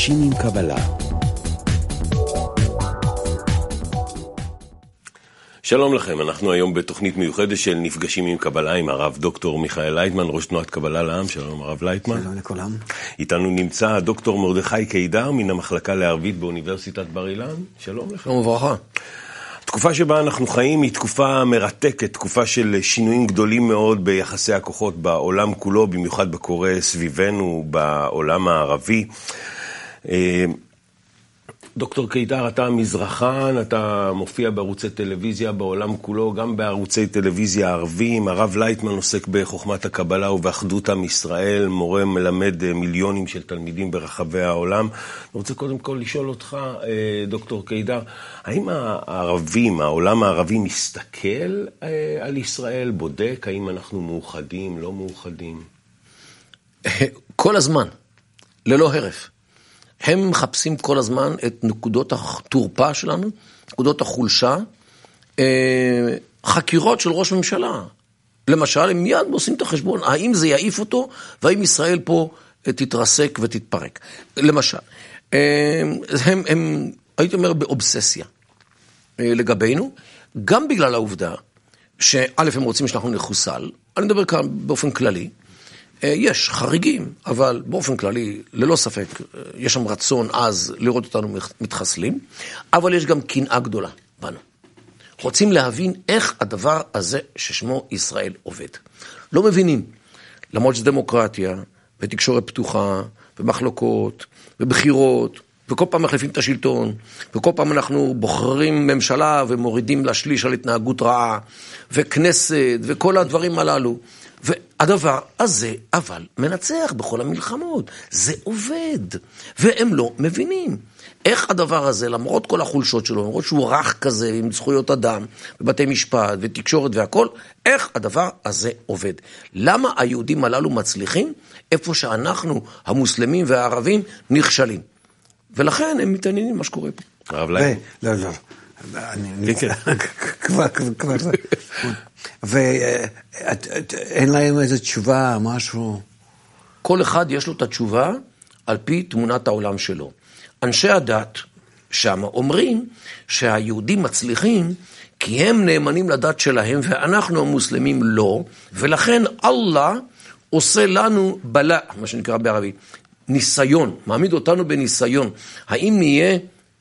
נפגשים עם קבלה. שלום לכם, אנחנו היום בתוכנית מיוחדת של נפגשים עם קבלה עם הרב דוקטור מיכאל לייטמן, ראש תנועת קבלה לעם. שלום הרב לייטמן. שלום לכולם. איתנו נמצא הדוקטור מרדכי קידר מן המחלקה לערבית באוניברסיטת בר אילן. שלום לכם. שלום וברכה. התקופה שבה אנחנו חיים היא תקופה מרתקת, תקופה של שינויים גדולים מאוד ביחסי הכוחות בעולם כולו, במיוחד בקורה סביבנו, בעולם הערבי. דוקטור קידר, אתה מזרחן, אתה מופיע בערוצי טלוויזיה בעולם כולו, גם בערוצי טלוויזיה ערביים. הרב לייטמן עוסק בחוכמת הקבלה ובאחדות עם ישראל, מורה מלמד מיליונים של תלמידים ברחבי העולם. אני רוצה קודם כל לשאול אותך, דוקטור קידר, האם הערבים, העולם הערבי מסתכל על ישראל, בודק, האם אנחנו מאוחדים, לא מאוחדים? כל הזמן, ללא הרף. הם מחפשים כל הזמן את נקודות התורפה שלנו, נקודות החולשה, חקירות של ראש ממשלה. למשל, הם מיד עושים את החשבון, האם זה יעיף אותו, והאם ישראל פה תתרסק ותתפרק. למשל, הם הייתי אומר, באובססיה לגבינו, גם בגלל העובדה, שא' הם רוצים שאנחנו נחוסל, אני מדבר כאן באופן כללי, יש חריגים, אבל באופן כללי, ללא ספק, יש שם רצון אז לראות אותנו מתחסלים, אבל יש גם קנאה גדולה בנו. רוצים להבין איך הדבר הזה ששמו ישראל עובד. לא מבינים, למרות שזה דמוקרטיה, ותקשורת פתוחה, ומחלוקות, ובחירות, וכל פעם מחליפים את השלטון, וכל פעם אנחנו בוחרים ממשלה ומורידים לשליש על התנהגות רעה, וכנסת, וכל הדברים הללו. והדבר הזה, אבל מנצח בכל המלחמות. זה עובד. והם לא מבינים. איך הדבר הזה, למרות כל החולשות שלו, למרות שהוא רך כזה, עם זכויות אדם, בבתי משפט, ותקשורת והכל, איך הדבר הזה עובד? למה היהודים הללו מצליחים? איפה שאנחנו, המוסלמים והערבים, נכשלים. ולכן הם מתעניינים מה שקורה פה. הרב לייטמן. לא. כבר. ואין להם איזו תשובה, משהו? כל אחד יש לו את התשובה על פי תמונת העולם שלו. אנשי הדת שם אומרים שהיהודים מצליחים כי הם נאמנים לדת שלהם ואנחנו המוסלמים לא, ולכן אללה עושה לנו בלה, מה שנקרא בערבית, ניסיון, מעמיד אותנו בניסיון. האם נהיה,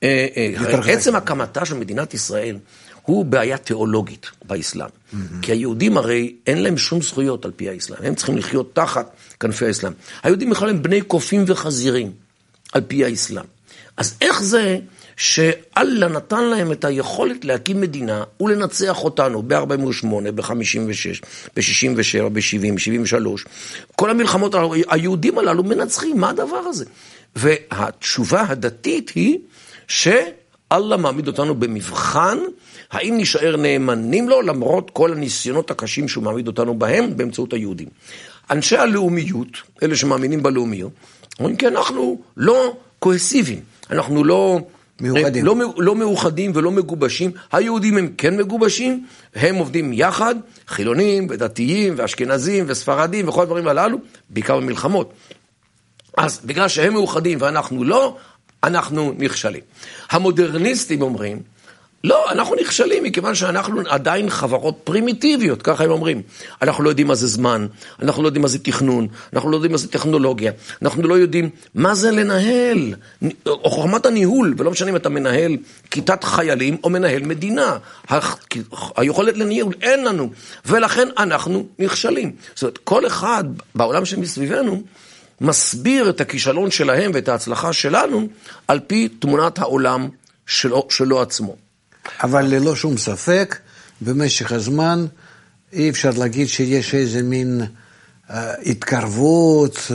עצם הקמתה של מדינת ישראל הוא בעיה תיאולוגית באסלאם. כי היהודים הרי אין להם שום זכויות על פי האסלאם. הם צריכים לחיות תחת כנפי האסלאם. היהודים בכלל הם בני קופים וחזירים על פי האסלאם. אז איך זה שאללה נתן להם את היכולת להקים מדינה ולנצח אותנו ב-48, ב-56, ב-67, ב-70, 73. כל המלחמות הללו, היהודים הללו מנצחים. מה הדבר הזה? והתשובה הדתית היא שאללה מעמיד אותנו במבחן, האם נשאר נאמנים לו למרות כל הניסיונות הקשים שהוא מעמיד אותנו בהם באמצעות היהודים. אנשי הלאומיות, אלה שמאמינים בלאומיות, אומרים כי אנחנו לא קוהסיביים, אנחנו לא מאוחדים ולא מגובשים. היהודים הם כן מגובשים, הם עובדים יחד, חילונים ודתיים ואשכנזים וספרדים וכל הדברים הללו, בעיקר במלחמות. אז בגלל שהם מאוחדים ואנחנו לא, אנחנו נכשלים. המודרניסטים אומרים, לא, אנחנו נכשלים מכיוון שאנחנו עדיין חברות פרימיטיביות, ככה הם אומרים. אנחנו לא יודעים מה זה זמן, אנחנו לא יודעים מה זה תכנון, אנחנו לא יודעים מה זה טכנולוגיה, אנחנו לא יודעים מה זה לנהל, או חוכמת הניהול, ולא משנה אם אתה מנהל כיתת חיילים או מנהל מדינה. היכולת לניהול אין לנו, ולכן אנחנו נכשלים. זאת אומרת, כל אחד בעולם שמסביבנו מסביר את הכישלון שלהם ואת ההצלחה שלנו על פי תמונת העולם שלו עצמו. אבל ללא שום ספק, במשך הזמן אי אפשר להגיד שיש איזה מין התקרבות,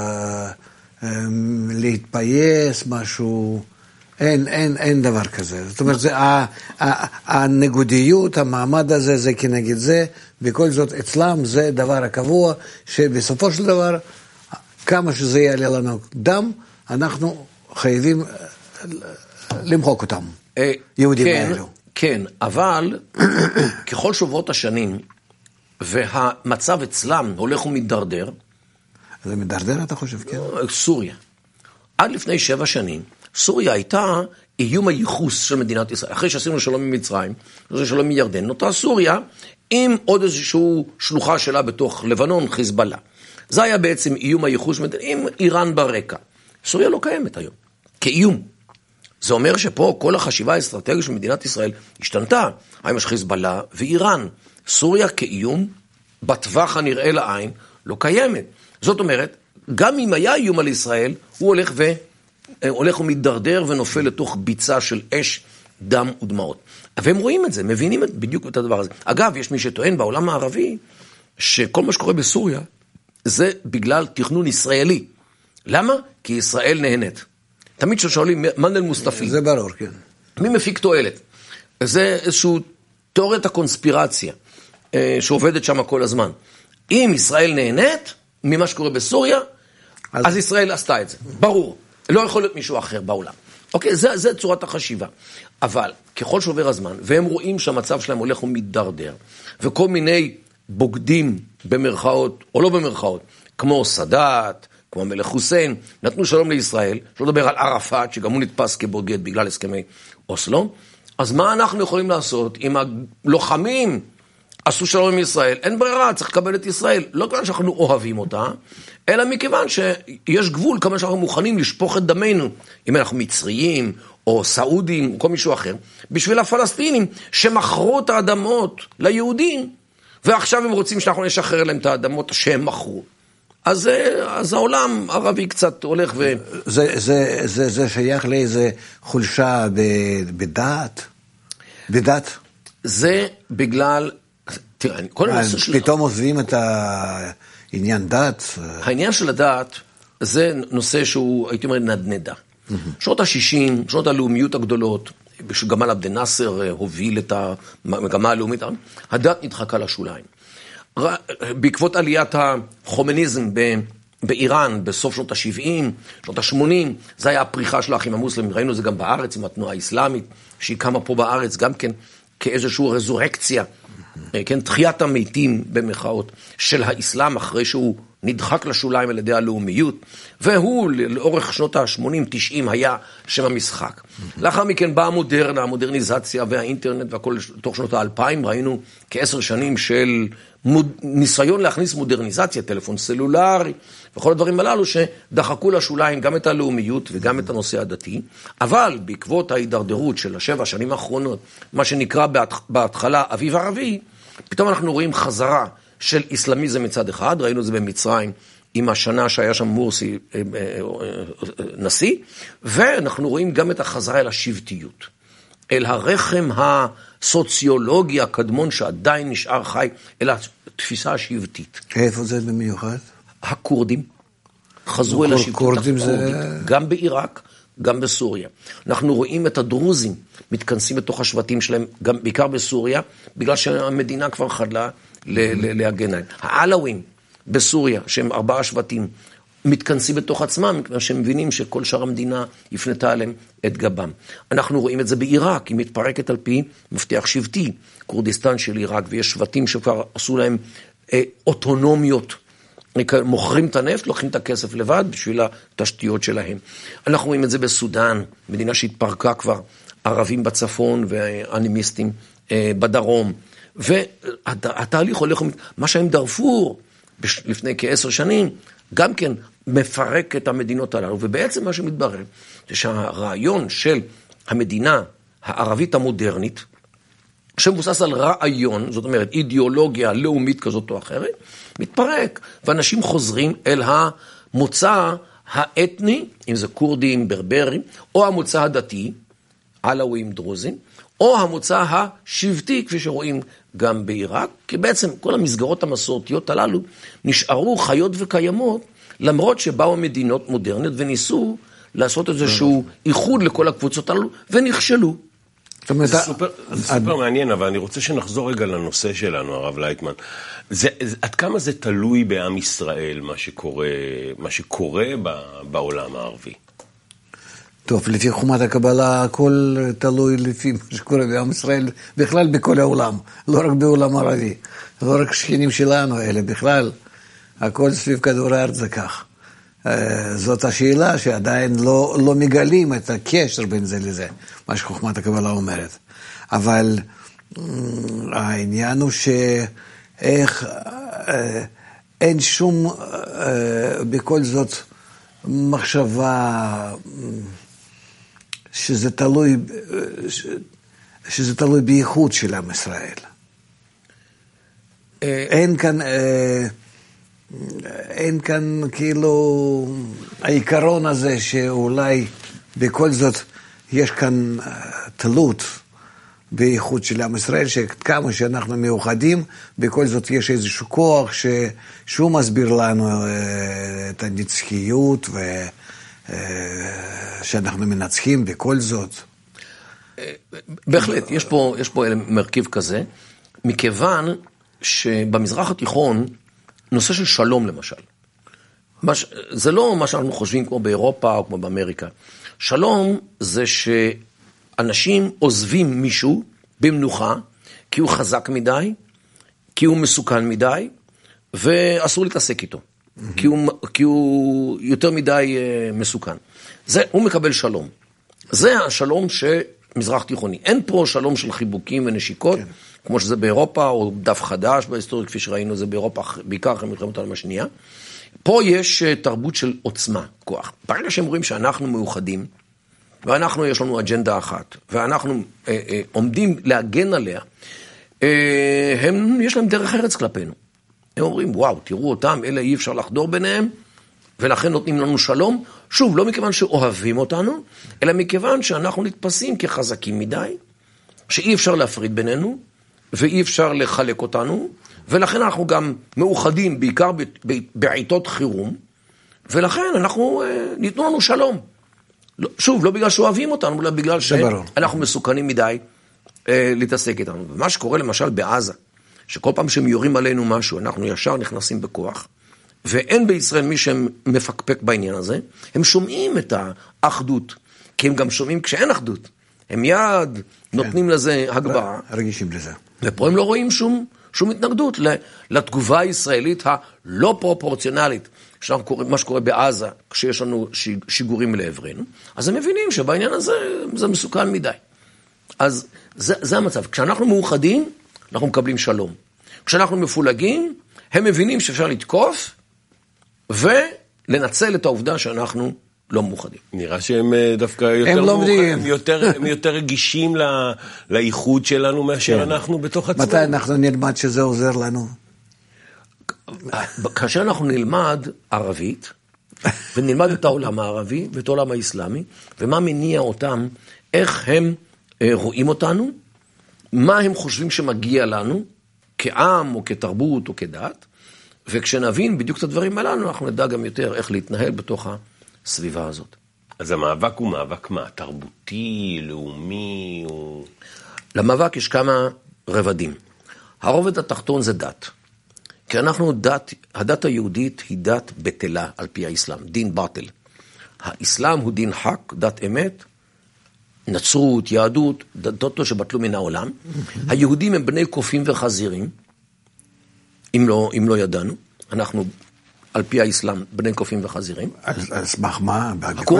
להתפייס, משהו, אין דבר כזה. זאת אומרת, הנגודיות, המעמד הזה, זה כנגד זה, בכל זאת אצלם זה דבר הקבוע, שבסופו של דבר, כמה שזה יעלה לנו דם, אנחנו חייבים למחוק אותם. יהודים האלו. כן, אבל ככל שעוברות השנים, והמצב אצלם הולך ומתדרדר. זה מתדרדר, אתה חושב, כן? סוריה. עד לפני 7 שנים, סוריה הייתה איום הייחוס של מדינת ישראל. אחרי שעשינו שלום עם מצרים, שלום עם ירדן, נותרה סוריה עם עוד איזושהי שלוחה שלה בתוך לבנון, חיזבאללה. זה היה בעצם איום הייחוס עם איראן ברקע. סוריה לא קיימת היום, כאיום. זה אומר שפה כל החשיבה האסטרטגית של מדינת ישראל השתנתה. היום יש חיזבאללה ואיראן. סוריה כאיום, בטווח הנראה לעין, לא קיימת. זאת אומרת, גם אם היה איום על ישראל, הוא הולך ומתדרדר ונופל לתוך ביצה של אש, דם ודמעות. והם רואים את זה, מבינים בדיוק את הדבר הזה. אגב, יש מי שטוען בעולם הערבי, שכל מה שקורה בסוריה, זה בגלל תכנון ישראלי. למה? כי ישראל נהנית. תמיד ששואלים, מנדל מוסטפי. זה ברור, כן. מי מפיק תועלת? זה איזושהי תיאוריית הקונספירציה, שעובדת שם כל הזמן. אם ישראל נהנית ממה שקורה בסוריה, אז ישראל עשתה את זה. ברור. לא יכול להיות מישהו אחר בעולם. אוקיי, זה צורת החשיבה. אבל ככל שעובר הזמן, והם רואים שהמצב שלהם הולך ומתדרדר, וכל מיני בוגדים במרכאות, או לא במרכאות, כמו סאדאת, כמו מלך חוסיין, נתנו שלום לישראל, שלא לדבר על ערפאת, שגם הוא נתפס כבוגד בגלל הסכמי אוסלו, אז מה אנחנו יכולים לעשות אם הלוחמים עשו שלום עם ישראל? אין ברירה, צריך לקבל את ישראל. לא כיוון שאנחנו אוהבים אותה, אלא מכיוון שיש גבול כמה שאנחנו מוכנים לשפוך את דמנו, אם אנחנו מצריים, או סעודים, או כל מישהו אחר, בשביל הפלסטינים שמכרו את האדמות ליהודים, ועכשיו הם רוצים שאנחנו נשחרר להם את האדמות שהם מכרו. אז העולם הערבי קצת הולך ו... זה שייך לאיזה חולשה בדת? בדת? זה בגלל... תראה, כל הנושא של... פתאום עוזבים את העניין דת? העניין של הדת זה נושא שהוא, הייתי אומר, נדנדה. שנות ה-60, שנות הלאומיות הגדולות, שגמל עבד אל-נאצר הוביל את המגמה הלאומית, הדת נדחקה לשוליים. בעקבות עליית החומניזם באיראן, בסוף שנות ה-70, שנות ה-80, זה היה הפריחה של האחים המוסלמים, ראינו זה גם בארץ עם התנועה האסלאמית, שהיא קמה פה בארץ גם כן כאיזושהי רזורקציה, כן, תחיית המתים במחאות של האסלאם אחרי שהוא נדחק לשוליים על ידי הלאומיות, והוא לאורך שנות ה-80-90 היה שם המשחק. לאחר מכן באה המודרניזציה והאינטרנט והכל תוך שנות ה-2000, ראינו כ10 שנים של ניסיון להכניס מודרניזציה, טלפון סלולרי וכל הדברים הללו שדחקו לשוליים גם את הלאומיות וגם את הנושא הדתי, אבל בעקבות ההידרדרות של 7 השנים האחרונות, מה שנקרא בהתחלה אביב ערבי, פתאום אנחנו רואים חזרה של אסלאמיזם מצד אחד, ראינו את זה במצרים עם השנה שהיה שם מורסי נשיא, ואנחנו רואים גם את החזרה אל השבטיות, אל הרחם הסוציולוגי הקדמון שעדיין נשאר חי, אל התפיסה השבטית. איפה זה במיוחד? הקורדים חזרו אל השבטיות הקורדית, גם בעיראק, גם בסוריה. אנחנו רואים את הדרוזים מתכנסים בתוך השבטים שלהם, גם בעיקר בסוריה, בגלל שהמדינה כבר חדלה להגן עליהם. העלווים בסוריה, שהם 4 שבטים, מתכנסים בתוך עצמם, שהם מבינים שכל שאר המדינה הפנתה עליהם את גבם. אנחנו רואים את זה בעיראק, היא מתפרקת על פי מפתח שבטי, קורדיסטן של עיראק, ויש שבטים שכבר עשו להם אוטונומיות, מוכרים את הנפט, לוקחים את הכסף לבד בשביל התשתיות שלהם. אנחנו רואים את זה בסודן, מדינה שהתפרקה כבר, ערבים בצפון ואנימיסטים בדרום, והתהליך הולך, מה שהם דארפור לפני כ10 שנים, גם כן מפרק את המדינות הללו, ובעצם מה שמתברר, זה שהרעיון של המדינה הערבית המודרנית, שמבוסס על רעיון, זאת אומרת אידיאולוגיה לאומית כזאת או אחרת, מתפרק, ואנשים חוזרים אל המוצא האתני, אם זה קורדים, ברברים, או המוצא הדתי, עלווים, דרוזים, או המוצא השבטי, כפי שרואים גם בעיראק, כי בעצם כל המסגרות המסורתיות הללו נשארו חיות וקיימות, למרות שבאו מדינות מודרניות וניסו לעשות איזשהו איחוד לכל הקבוצות הללו, ונכשלו. זה סופר מעניין, אבל אני רוצה שנחזור רגע לנושא שלנו, הרב לייטמן. עד כמה זה תלוי בעם ישראל, מה שקורה בעולם הערבי? טוב, לפי חומת הקבלה, הכל תלוי לפי מה שקורה בעם ישראל, בכלל בכל העולם, לא רק בעולם הערבי, לא רק שכנים שלנו, אלא בכלל, הכל סביב כדור הארץ זה כך. זאת השאלה שעדיין לא מגלים את הקשר בין זה לזה, מה שחוכמת הקבלה אומרת. אבל העניין הוא שאיך אין שום, בכל זאת, מחשבה שזה תלוי בייחוד של עם ישראל. אין כאן כאילו העיקרון הזה שאולי בכל זאת יש כאן תלות בייחוד של עם ישראל, שכמה שאנחנו מאוחדים, בכל זאת יש איזשהו כוח שהוא מסביר לנו את הנצחיות ושאנחנו מנצחים בכל זאת. בהחלט, יש פה מרכיב כזה, מכיוון שבמזרח התיכון, נושא של שלום למשל, זה לא מה שאנחנו חושבים כמו באירופה או כמו באמריקה. שלום זה שאנשים עוזבים מישהו במנוחה, כי הוא חזק מדי, כי הוא מסוכן מדי, ואסור להתעסק איתו, כי הוא יותר מדי מסוכן. הוא מקבל שלום. זה השלום שמזרח תיכוני. אין פה שלום של חיבוקים ונשיקות, כמו שזה באירופה, או דף חדש בהיסטוריה, כפי שראינו זה באירופה, בעיקר אחרי מלחמת העולם השנייה. פה יש תרבות של עוצמה, כוח. ברגע שהם רואים שאנחנו מאוחדים, ואנחנו יש לנו אג'נדה אחת, ואנחנו עומדים להגן עליה, יש להם דרך ארץ כלפינו. הם אומרים, וואו, תראו אותם, אלה אי אפשר לחדור ביניהם, ולכן נותנים לנו שלום. שוב, לא מכיוון שאוהבים אותנו, אלא מכיוון שאנחנו נתפסים כחזקים מדי, שאי אפשר להפריד בינינו, ואי אפשר לחלק אותנו, ולכן אנחנו גם מאוחדים, בעיקר בעיתות חירום, ולכן ניתנו לנו שלום. שוב, לא בגלל שאוהבים אותנו, אלא בגלל שאנחנו מסוכנים מדי להתעסק איתנו. ומה שקורה למשל בעזה, שכל פעם שהם יורים עלינו משהו, אנחנו ישר נכנסים בכוח, ואין בישראל מי שמפקפק בעניין הזה, הם שומעים את האחדות, כי הם גם שומעים כשאין אחדות. הם יד נותנים לזה הגברה. רגישים לזה. ופה הם לא רואים שום התנגדות לתגובה הישראלית הלא פרופורציונלית, מה שקורה בעזה, כשיש לנו שיגורים לעברנו, אז הם מבינים שבעניין הזה זה מסוכן מדי. אז זה המצב. כשאנחנו מאוחדים, אנחנו מקבלים שלום. כשאנחנו מפולגים, הם מבינים שאפשר לתקוף, ולנצל את העובדה שאנחנו לא מאוחדים. נראה שהם דווקא יותר רגישים לאיחוד שלנו מאשר אנחנו בתוך עצמנו. מתי אנחנו נלמד שזה עוזר לנו? כאשר אנחנו נלמד ערבית, ונלמד את העולם הערבי ואת העולם האסלאמי, ומה מניע אותם, איך הם רואים אותנו, מה הם חושבים שמגיע לנו, כעם או כתרבות או כדת, וכשנבין בדיוק את הדברים הללו, אנחנו נדע גם יותר איך להתנהל בתוך הסביבה הזאת. אז המאבק הוא מאבק מה? תרבותי, לאומי? או... למאבק יש כמה רבדים. הרובד התחתון זה דת. כי אנחנו הדת היהודית היא דת בטלה על פי האסלאם, דין בטל. האסלאם הוא דין חק, דת אמת, נצרות, יהדות, דתות שבטלו מן העולם. היהודים הם בני קופים וחזירים, אם לא ידענו. אנחנו, על פי האסלאם, בני קופים וחזירים. על סמך מה?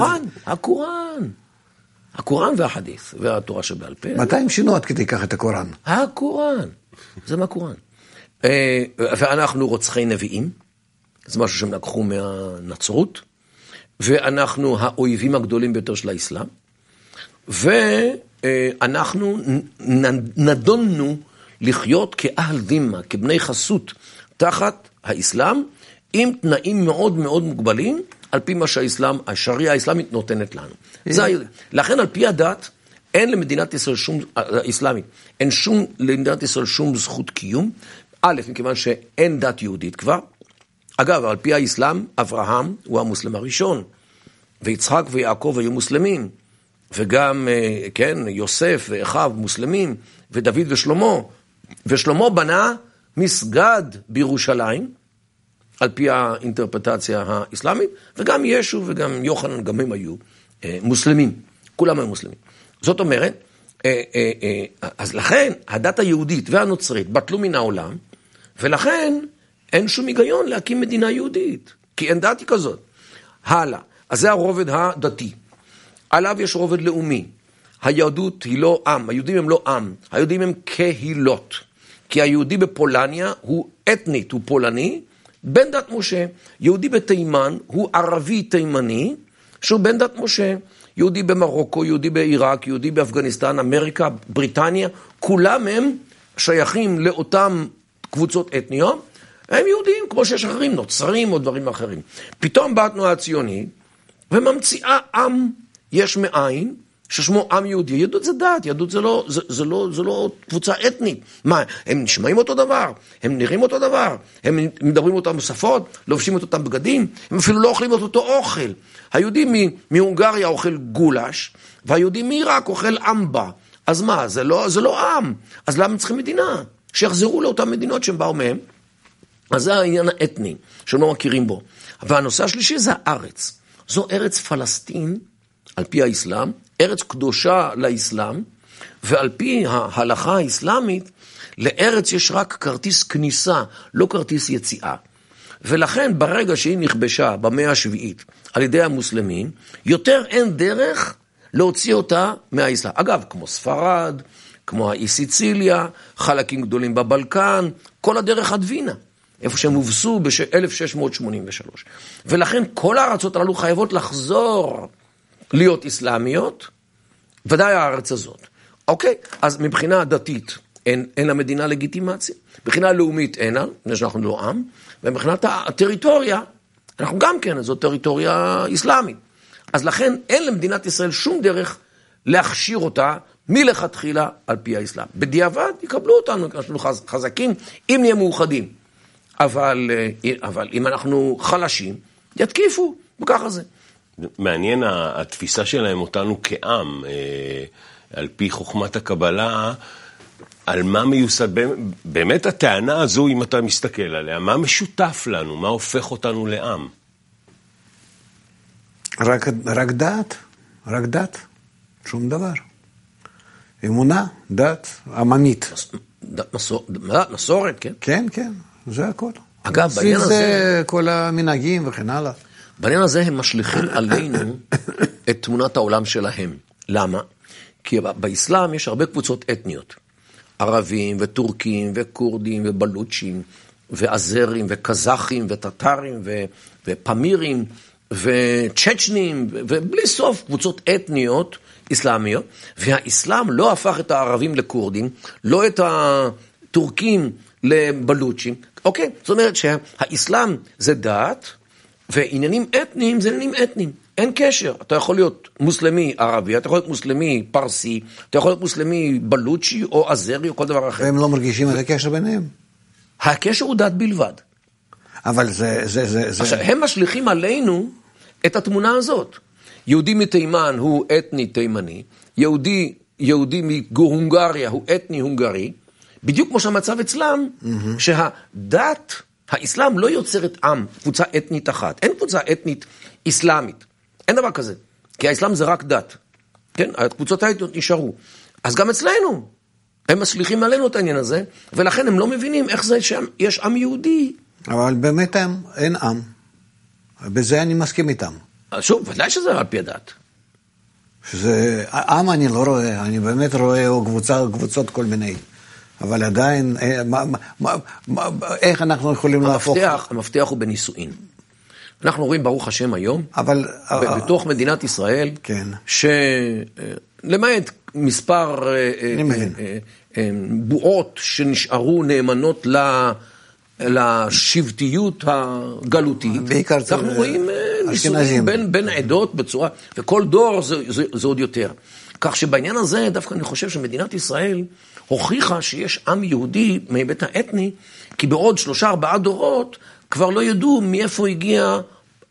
הקוראן והחדית' והתורה שבעל פה. מתי הם שינו עד כדי כך את הקוראן? הקוראן, זה מהקוראן. ואנחנו רוצחי נביאים, זה משהו שהם לקחו מהנצרות, ואנחנו האויבים הגדולים ביותר של האסלאם, ואנחנו נדוננו לחיות כאהל דימה, כבני חסות, תחת האסלאם, עם תנאים מאוד מאוד מוגבלים, על פי מה שהשריעה האסלאמית נותנת לנו. לכן על פי הדת, אין למדינת ישראל אסלאמית, אין למדינת ישראל שום זכות קיום, א', מכיוון שאין דת יהודית כבר. אגב, על פי האסלאם, אברהם הוא המוסלם הראשון, ויצחק ויעקב היו מוסלמים, וגם, כן, יוסף ואחיו מוסלמים, ודוד ושלמה, ושלמה בנה מסגד בירושלים, על פי האינטרפרטציה האסלאמית, וגם ישו וגם יוחנן, גם הם היו מוסלמים, כולם היו מוסלמים. זאת אומרת, אז לכן הדת היהודית והנוצרית בטלו מן העולם, ולכן אין שום היגיון להקים מדינה יהודית, כי אין דתי כזאת. הלאה. אז זה הרובד הדתי. עליו יש רובד לאומי. היהדות היא לא עם, היהודים הם לא עם, היהודים הם קהילות. כי היהודי בפולניה הוא אתנית, הוא פולני, בן דת משה. יהודי בתימן הוא ערבי תימני, שהוא בן דת משה. יהודי במרוקו, יהודי בעיראק, יהודי באפגניסטן, אמריקה, בריטניה, כולם הם שייכים לאותם קבוצות אתניות, הם יהודים כמו שיש אחרים, נוצרים או דברים אחרים. פתאום באה התנועה הציונית וממציאה עם יש מאין, ששמו עם יהודי. יהדות זה דת, יהדות זה לא קבוצה אתנית. מה, הם נשמעים אותו דבר, הם נראים אותו דבר, הם מדברים אותם בשפות, לובשים את אותם בגדים, הם אפילו לא אוכלים את אותו אוכל. היהודי מהונגריה אוכל גולש, והיהודי מעיראק אוכל אמבה. אז מה, זה לא עם. אז למה צריכים מדינה? שיחזרו לאותן מדינות שהם באו מהם. אז זה העניין האתני, שהם לא מכירים בו. והנושא השלישי זה הארץ. זו ארץ פלסטין, על פי האסלאם, ארץ קדושה לאסלאם, ועל פי ההלכה האסלאמית, לארץ יש רק כרטיס כניסה, לא כרטיס יציאה. ולכן ברגע שהיא נכבשה במאה השביעית על ידי המוסלמים, יותר אין דרך להוציא אותה מהאסלאם. אגב, כמו ספרד, כמו האי סיציליה, חלקים גדולים בבלקן, כל הדרך עד וינה, איפה שהם הובסו ב-1683. ולכן כל הארצות הללו חייבות לחזור להיות אסלאמיות, ודאי הארץ הזאת. אוקיי, אז מבחינה דתית אין למדינה לגיטימציה, מבחינה לאומית אין, אנחנו לא עם, ומבחינת הטריטוריה, אנחנו גם כן, זו טריטוריה אסלאמית. אז לכן אין למדינת ישראל שום דרך להכשיר אותה מלכתחילה על פי האסלאם. בדיעבד יקבלו אותנו, אנחנו חזקים, אם נהיה מאוחדים. אבל אם אנחנו חלשים, יתקיפו, וככה זה. מעניין התפיסה שלהם אותנו כעם, על פי חוכמת הקבלה, על מה מיוסד, באמת הטענה הזו, אם אתה מסתכל עליה, מה משותף לנו, מה הופך אותנו לעם? רק דת, שום דבר. אמונה, דת, עממית. מסורת, כן? כן, כן, זה הכל. אגב, בעניין הזה... זה כל המנהגים וכן הלאה. בעניין הזה הם משליכים עלינו את תמונת העולם שלהם. למה? כי באסלאם יש הרבה קבוצות אתניות. ערבים וטורקים וקורדים ובלוצ'ים ועזרים וקזחים וטטרים ופמירים וצ'צ'נים ובלי סוף קבוצות אתניות אסלאמיות. והאסלאם לא הפך את הערבים לקורדים, לא את הטורקים לבלוצ'ים. אוקיי? זאת אומרת שהאסלאם זה דת, ועניינים אתניים זה עניינים אתניים. אין קשר. אתה יכול להיות מוסלמי ערבי, אתה יכול להיות מוסלמי פרסי, אתה יכול להיות מוסלמי בלוצ'י או עזרי או כל דבר אחר. והם לא מרגישים את הקשר ביניהם? הקשר הוא דת בלבד. אבל זה... עכשיו, הם משליכים עלינו את התמונה הזאת. יהודי מתימן הוא אתני תימני, יהודי מהונגריה הוא אתני הונגרי, בדיוק כמו שהמצב אצלם, שהדת, האסלאם לא יוצרת עם, קבוצה אתנית אחת. אין קבוצה אתנית אסלאמית. אין דבר כזה. כי האסלאם זה רק דת. כן? הקבוצות האתניות נשארו. אז גם אצלנו, הם משליכים עלינו את העניין הזה, ולכן הם לא מבינים איך זה שיש עם יהודי. אבל באמת אין עם. בזה אני מסכים איתם. שוב, ודאי שזה על פי הדת. שזה, עם אני לא רואה, אני באמת רואה קבוצות כל מיני. אבל עדיין, איך אנחנו יכולים להפוך? המפתח הוא בנישואין. אנחנו רואים ברוך השם היום, בתוך מדינת ישראל, שלמעט מספר בועות שנשארו נאמנות לשבטיות הגלותית, אנחנו רואים נישואים בין עדות בצורה, וכל דור זה עוד יותר. כך שבעניין הזה דווקא אני חושב שמדינת ישראל הוכיחה שיש עם יהודי מהיבט האתני, כי בעוד 3-4 דורות כבר לא ידעו מאיפה הגיע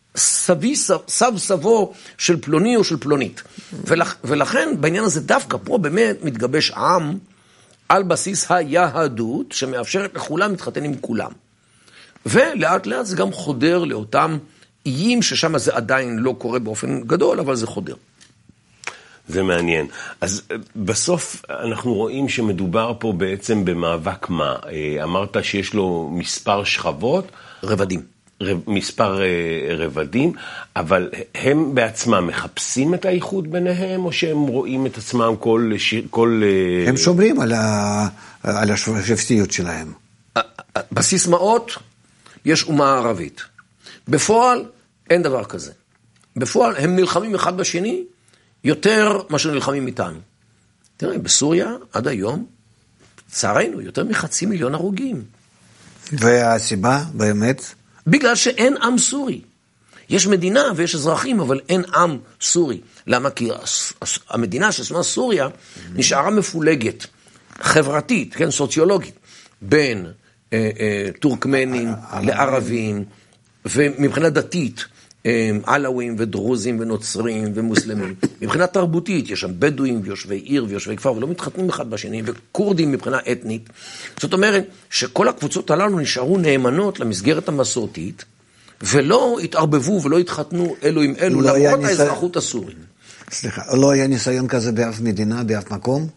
סבו של פלוני או של פלונית. ולכן בעניין הזה דווקא פה באמת מתגבש עם על בסיס היהדות, שמאפשרת לכולם להתחתן עם כולם. ולאט לאט זה גם חודר לאותם איים, ששם זה עדיין לא קורה באופן גדול, אבל זה חודר. זה מעניין. אז בסוף אנחנו רואים שמדובר פה בעצם במאבק מה? אמרת שיש לו מספר שכבות? רבדים. מספר רבדים, אבל הם בעצמם מחפשים את האיחוד ביניהם, או שהם רואים את עצמם כל... הם שומרים על השבטיות שלהם. בסיסמאות יש אומה ערבית. בפועל אין דבר כזה. בפועל הם נלחמים אחד בשני יותר מאשר נלחמים איתנו. תראה, בסוריה עד היום, צערנו, יותר מ500,000 הרוגים. והסיבה באמת? בגלל שאין עם סורי. יש מדינה ויש אזרחים, אבל אין עם סורי. למה? כי המדינה ששמה סוריה נשארה מפולגת, חברתית, כן, סוציולוגית, בין טורקמנים לערבים, ומבחינה דתית, עלווים ודרוזים ונוצרים ומוסלמים. מבחינה תרבותית, יש שם בדואים ויושבי עיר ויושבי כפר, ולא מתחתנים אחד בשני, וקורדים מבחינה אתנית. זאת אומרת שכל הקבוצות הללו נשארו נאמנות למסגרת המסורתית, ולא התערבבו ולא התחתנו אלו עם אלו, למרות האזרחות הסורית. סליחה, לא היה ניסיון כזה באף מדינה, באף מקום?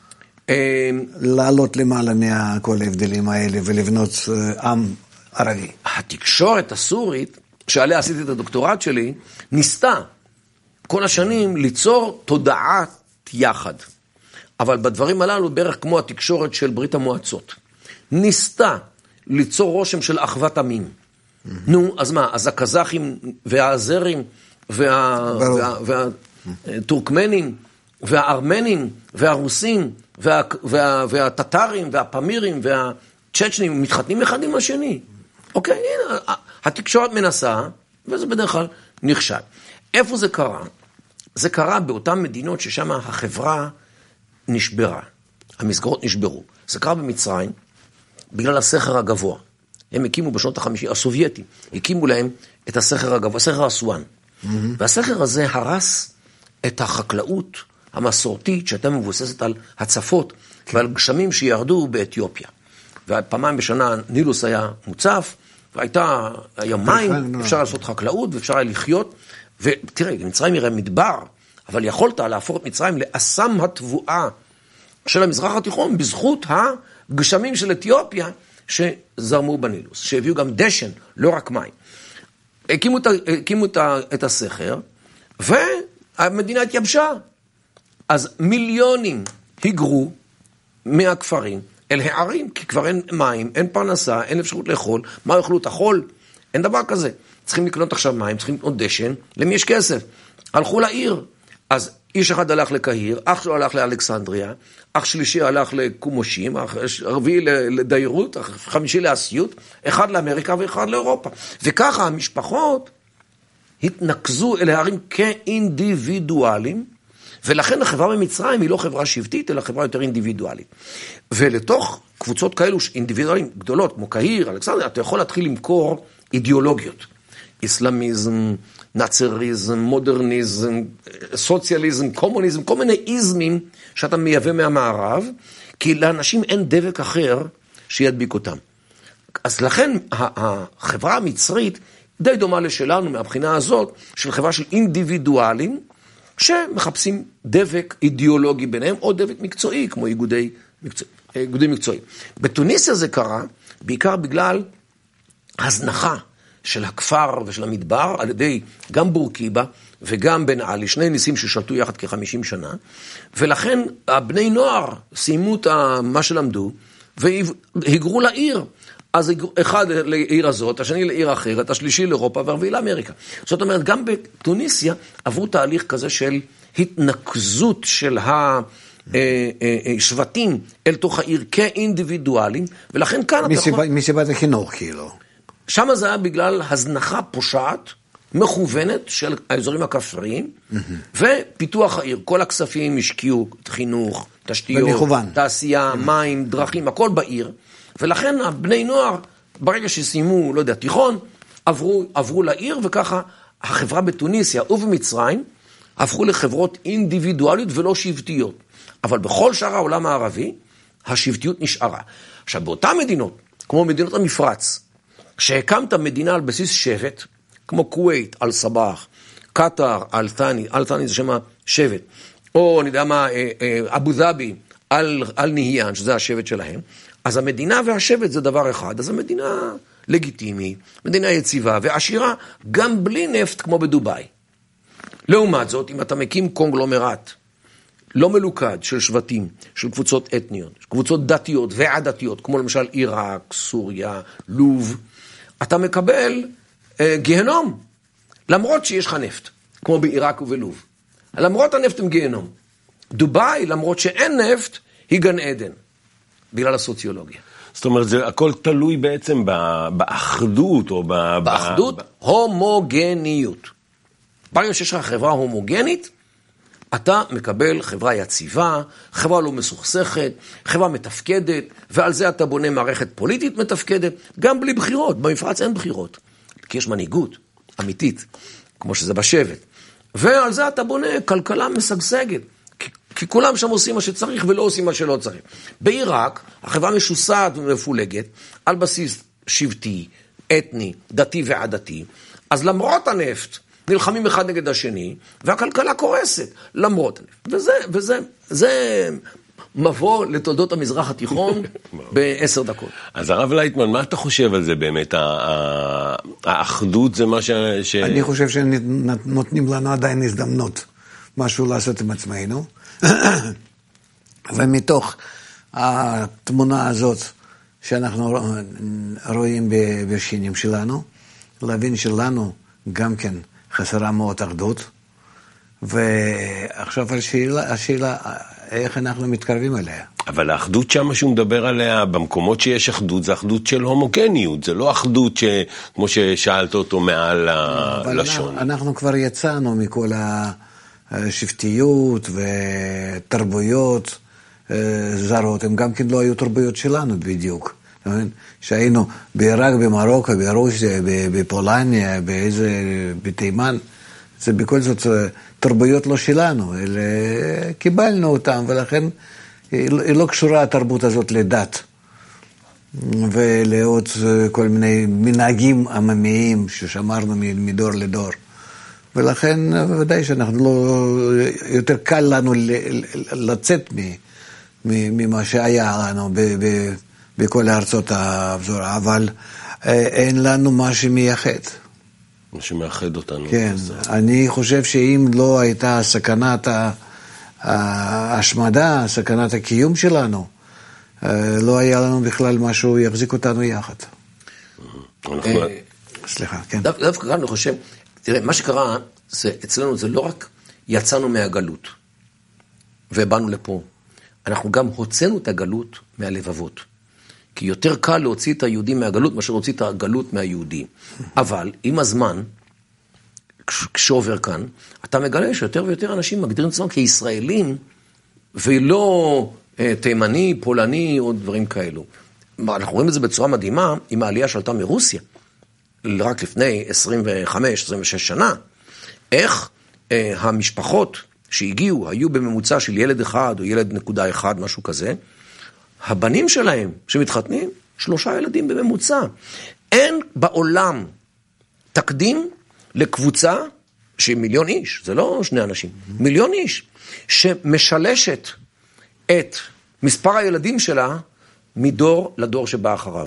לעלות למעלה מכל ההבדלים האלה ולבנות עם ערבי. התקשורת הסורית, שעליה עשיתי את הדוקטורט שלי, ניסתה כל השנים ליצור תודעת יחד. אבל בדברים הללו, בערך כמו התקשורת של ברית המועצות, ניסתה ליצור רושם של אחוות עמים. נו, אז מה? אז הקזחים והאזרים והטורקמנים והארמנים והרוסים והטטרים והפמירים והצ'צ'נים מתחתנים אחד עם השני. אוקיי, הנה, התקשורת מנסה, וזה בדרך כלל נכשל. איפה זה קרה? זה קרה באותן מדינות ששם החברה נשברה, המסגרות נשברו. זה קרה במצרים, בגלל הסכר הגבוה. הם הקימו בשנות ה-50, הסובייטים, הקימו להם את הסכר הגבוה, הסכר הסואן. והסכר הזה הרס את החקלאות המסורתית, שהייתה מבוססת על הצפות ועל גשמים שירדו באתיופיה. ופעמיים בשנה נילוס היה מוצף, היה מים, אפשר לעשות חקלאות ואפשר היה לחיות. ותראה, מצרים יראה מדבר, אבל יכולת להפוך את מצרים לאסם התבואה של המזרח התיכון, בזכות הגשמים של אתיופיה שזרמו בנילוס, שהביאו גם דשן, לא רק מים. הקימו את הסכר, והמדינה התייבשה. אז מיליונים היגרו מהכפרים אל הערים, כי כבר אין מים, אין פרנסה, אין אפשרות לאכול. מה יאכלו את החול? אין דבר כזה. צריכים לקנות עכשיו מים, צריכים לקנות דשן, למי יש כסף? הלכו לעיר. אז איש אחד הלך לקהיר, אח שלו הלך לאלכסנדריה, אח שלישי הלך לקומושים, רביעי לדיירות, חמישי לאסיות, אחד לאמריקה ואחד לאירופה. וככה המשפחות התנקזו אל הערים כאינדיבידואלים, ולכן החברה במצרים היא לא חברה שבטית, אלא חברה יותר אינדיבידואלית. ולתוך קבוצות כאלו אינדיבידואלים גדולות, כמו קהיר, אלכסנדריה, אתה יכול להתחיל למכור אידיאולוגיות. איסלאמיזם, נאצריזם, מודרניזם, סוציאליזם, קומוניזם, כל מיני איזמים שאתה מייבא מהמערב, כי לאנשים אין דבק אחר שידביק אותם. אז לכן החברה המצרית די דומה לשלנו מהבחינה הזאת, של חברה של אינדיבידואלים, שמחפשים דבק אידיאולוגי ביניהם, או דבק מקצועי, כמו איגודי מקצועי. בתוניסיה זה קרה, בעיקר בגלל הזנחה של הכפר ושל המדבר, על ידי גם בורקיבה וגם בן עלי, שני ניסים ששלטו יחד כ50 שנה, ולכן הבני נוער סיימו את מה שלמדו, והיגרו לעיר. אז אחד לעיר הזאת, השני לעיר אחרת, השלישי לאירופה והרביעי לאמריקה. זאת אומרת, גם בתוניסיה עברו תהליך כזה של התנקזות של השבטים אל תוך העיר כאינדיבידואלים, ולכן כאן... מסיבת החינוך, כאילו. שם זה היה בגלל הזנחה פושעת, מכוונת של האזורים הכפריים, ופיתוח העיר. כל הכספים השקיעו חינוך, תשתיות, תעשייה, מים, דרכים, הכל בעיר. ולכן הבני נוער, ברגע שסיימו, לא יודע, תיכון, עברו לעיר, וככה החברה בתוניסיה ובמצרים, הפכו לחברות אינדיבידואליות ולא שבטיות. אבל בכל שאר העולם הערבי, השבטיות נשארה. עכשיו, באותן מדינות, כמו מדינות המפרץ, שהקמת מדינה על בסיס שבט, כמו כווית, על סבח, קטר, על תני, על תני זה שם שבט, או אני יודע מה, אבו דאבי, על נהיין, שזה השבט שלהם, אז המדינה והשבט זה דבר אחד, אז המדינה לגיטימי, מדינה יציבה ועשירה, גם בלי נפט כמו בדוביי. לעומת זאת, אם אתה מקים קונגלומרט, לא מלוכד של שבטים, של קבוצות אתניות, קבוצות דתיות ועדתיות, כמו למשל עיראק, סוריה, לוב, אתה מקבל גיהנום, למרות שיש לך נפט, כמו בעיראק ובלוב. למרות הנפט הם גיהנום. דוביי, למרות שאין נפט, היא גן עדן, בגלל הסוציולוגיה. זאת אומרת, זה הכל תלוי בעצם באחדות, או באחדות, הומוגניות. ברגע שיש לך חברה הומוגנית, אתה מקבל חברה יציבה, חברה לא מסוכסכת, חברה מתפקדת, ועל זה אתה בונה מערכת פוליטית מתפקדת, גם בלי בחירות. במפרץ אין בחירות, כי יש מנהיגות אמיתית, כמו שזה בשבט. ועל זה אתה בונה כלכלה משגשגת, כי כולם שם עושים מה שצריך ולא עושים מה שלא צריך. בעיראק, החברה משוסעת ומפולגת, על בסיס שבטי, אתני, דתי ועדתי, אז למרות הנפט, נלחמים אחד נגד השני, והכלכלה קורסת, למרות הנפט. וזה מבוא לתולדות המזרח התיכון ב10 דקות. אז הרב לייטמן, מה אתה חושב על זה באמת? האחדות זה מה אני חושב שנותנים לנו עדיין הזדמנות משהו לעשות עם עצמנו, ומתוך התמונה הזאת שאנחנו רואים בשנים שלנו, להבין שלנו גם כן חסרה מאוד אחדות, ועכשיו השאלה איך אנחנו מתקרבים אליה. אבל האחדות שם שהוא מדבר עליה, במקומות שיש אחדות, זה אחדות של הומוגניות, זה לא אחדות כמו ששאלת אותו מעל הלשון. אנחנו כבר יצאנו מכל השבטיות ותרבויות זרות, הם גם כן לא היו תרבויות שלנו בדיוק. שהיינו בעיראק, במרוקו, ברוסיה, בפולניה, בתימן, זה בכל זאת תרבויות לא שלנו, אלא קיבלנו אותם, ולכן היא לא קשורה התרבות הזאת לדת, ולעוד כל מיני מנהגים עממיים ששמרנו מדור לדור. ולכן ודאי שאנחנו לא, יותר קל לנו לצאת ממה שהיה לנו בכל הארצות הפזורה, אבל אין לנו מה שמייחד. מה שמייחד אותנו. כן, אני חושב שאם לא הייתה סכנת ההשמדה, סכנת הקיום שלנו, לא היה לנו בכלל משהו יחזיק אותנו יחד. סליחה, כן. דווקא כאן אני חושב, תראה, מה שקרה אצלנו זה לא רק יצאנו מהגלות ובאנו לפה, אנחנו גם הוצאנו את הגלות מהלבבות. כי יותר קל להוציא את היהודים מהגלות, מאשר להוציא את הגלות מהיהודים. אבל עם הזמן, כשעובר כאן, אתה מגלה שיותר ויותר אנשים מגדירים את עצמם כישראלים, ולא תימני, פולני, או דברים כאלו. אנחנו רואים את זה בצורה מדהימה, עם העלייה שעלתה מרוסיה, רק לפני 25-26 שנה, איך המשפחות שהגיעו, היו בממוצע של ילד אחד, או ילד נקודה אחד, משהו כזה, הבנים שלהם שמתחתנים, 3 ילדים בממוצע. אין בעולם תקדים לקבוצה שהיא 1,000,000 איש, זה לא 2 אנשים, 1,000,000 איש, שמשלשת את מספר הילדים שלה מדור לדור שבא אחריו.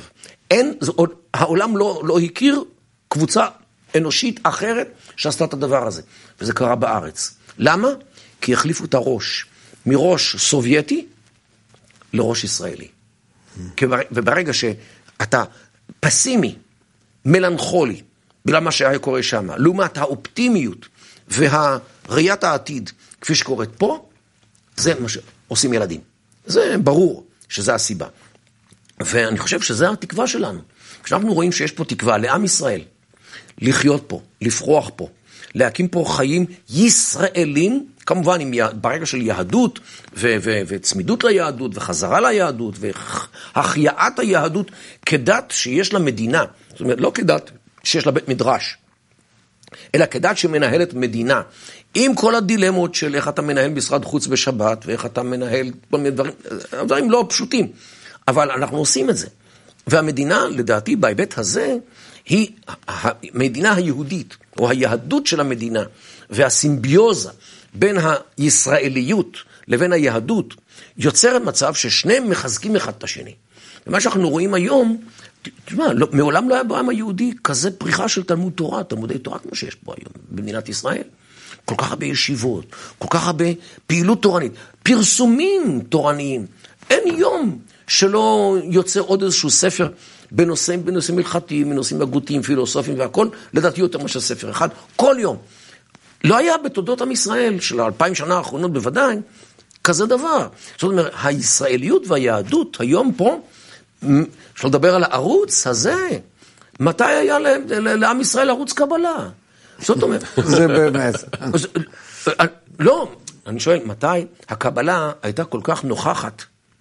העולם לא הכיר קבוצה אנושית אחרת שעשתה את הדבר הזה, וזה קרה בארץ. למה? כי החליפו את הראש, מראש סובייטי, לראש ישראלי. וברגע שאתה פסימי, מלנכולי, בגלל מה שהיה קורה שם, לעומת האופטימיות והראיית העתיד, כפי שקורית פה, זה מה שעושים ילדים. זה ברור שזה הסיבה. ואני חושב שזה התקווה שלנו. כשאנחנו רואים שיש פה תקווה לעם ישראל, לחיות פה, לפרוח פה, להקים פה חיים ישראלים, כמובן ברגע של יהדות וצמידות ליהדות וחזרה ליהדות והחייאת היהדות כדת שיש לה מדינה, זאת אומרת לא כדת שיש לה בית מדרש, אלא כדת שמנהלת מדינה, עם כל הדילמות של איך אתה מנהל משרד חוץ בשבת ואיך אתה מנהל כל מיני דברים לא פשוטים, אבל אנחנו עושים את זה. והמדינה לדעתי בהיבט הזה היא המדינה היהודית או היהדות של המדינה, והסימביוזה בין הישראליות לבין היהדות יוצרת מצב ששניהם מחזקים אחד את השני. ומה שאנחנו רואים היום, תשמע, מעולם לא היה בעם היהודי כזה פריחה של תלמוד תורה, תלמודי תורה כמו שיש פה היום במדינת ישראל. כל כך הרבה ישיבות, כל כך הרבה פעילות תורנית, פרסומים תורניים. אין יום שלא יוצא עוד איזשהו ספר בנושאים הלכתיים, בנושאים הגותיים, פילוסופיים והכל, לדעתי יותר מאשר ספר אחד, כל יום. לא היה בתולדות עם ישראל של 2000 שנה האחרונות בוודאי, כזה דבר. זאת אומרת, הישראליות והיהדות היום פה, אפשר לדבר על הערוץ הזה, מתי היה לעם ישראל ערוץ קבלה? זאת אומרת... זה באמת. לא, אני שואל, מתי הקבלה הייתה כל כך נוכחת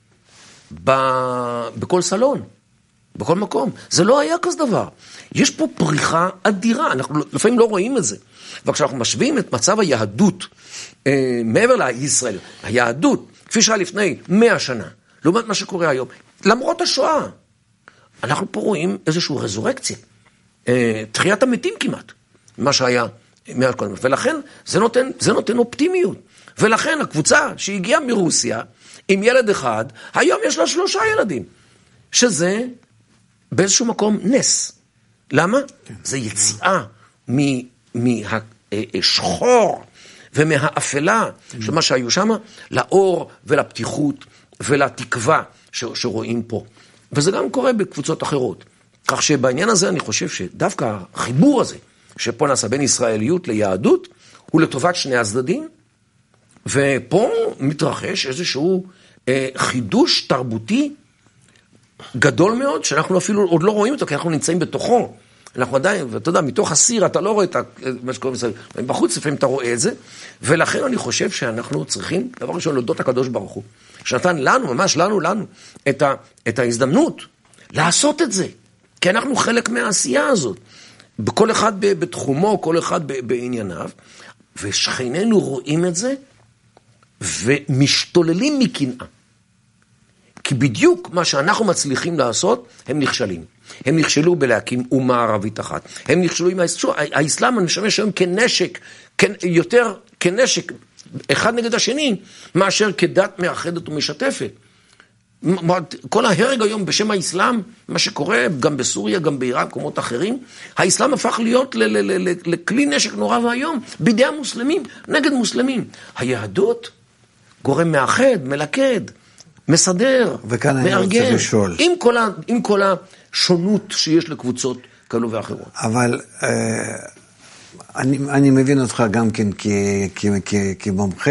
בכל סלון, בכל מקום? זה לא היה כזה דבר. יש פה פריחה אדירה, אנחנו לפעמים לא רואים את זה. וכשאנחנו משווים את מצב היהדות, מעבר לישראל, היהדות, כפי שהיה לפני 100 שנה, לעומת מה שקורה היום, למרות השואה, אנחנו פה רואים איזושהי רזורקציה, תחיית המתים כמעט, מה שהיה מעט קודם. ולכן זה נותן אופטימיות. ולכן הקבוצה שהגיעה מרוסיה, עם ילד אחד, היום יש לה 3 ילדים, שזה באיזשהו מקום נס. למה? זה יציאה מהשחור ומהאפלה של מה שהיו שם, לאור ולפתיחות ולתקווה שרואים פה. וזה גם קורה בקבוצות אחרות. כך שבעניין הזה אני חושב שדווקא החיבור הזה, שפה נעשה בין ישראליות ליהדות, הוא לטובת שני הצדדים, ופה מתרחש איזשהו חידוש תרבותי גדול מאוד, שאנחנו אפילו עוד לא רואים אותו, כי אנחנו נמצאים בתוכו. אנחנו עדיין, ואתה יודע, מתוך הסיר אתה לא רואה את מה שקורה מסביב. בחוץ לפעמים אתה רואה את זה, ולכן אני חושב שאנחנו צריכים, דבר ראשון, להודות הקדוש ברוך הוא, שנתן לנו, ממש לנו, את ההזדמנות לעשות את זה, כי אנחנו חלק מהעשייה הזאת, בכל אחד בתחומו, כל אחד בענייניו, ושכנינו רואים את זה, ומשתוללים מקנאה. כי בדיוק מה שאנחנו מצליחים לעשות, הם נכשלים. הם נכשלו בלהקים אומה ערבית אחת. הם נכשלו עם האסלאם, משמש היום כנשק, יותר כנשק, אחד נגד השני, מאשר כדת מאחדת ומשתפת. כל ההרג היום בשם האסלאם, מה שקורה גם בסוריה, גם בעיראק, במקומות אחרים, האסלאם הפך להיות לכלי נשק נורא והיום, בידי המוסלמים, נגד מוסלמים. היהדות גורם מאחד, מלכד, מסדר, מארגן, עם כל השונות שיש לקבוצות כאלו ואחרות. אבל אני מבין אותך גם כן כמומחה,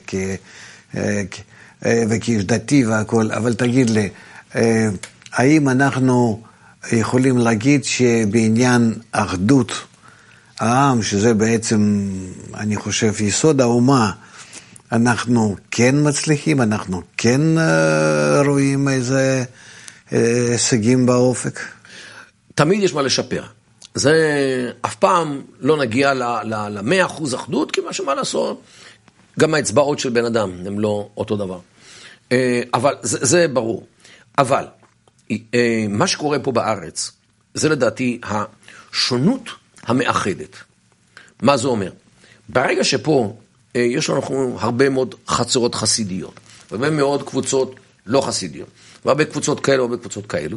וכאיש דתי והכל, אבל תגיד לי, האם אנחנו יכולים להגיד שבעניין אחדות העם, שזה בעצם, אני חושב, יסוד האומה, אנחנו כן מצליחים, אנחנו כן רואים איזה הישגים באופק? תמיד יש מה לשפר. זה אף פעם לא נגיע ל-100% אחדות, כי מה לעשות, גם האצבעות של בן אדם הם לא אותו דבר. אבל זה ברור. אבל מה שקורה פה בארץ, זה לדעתי השונות המאחדת. מה זה אומר? ברגע שפה יש לנו הרבה מאוד חצרות חסידיות, והרבה מאוד קבוצות לא חסידיות, והרבה קבוצות כאלו, והרבה קבוצות כאלו,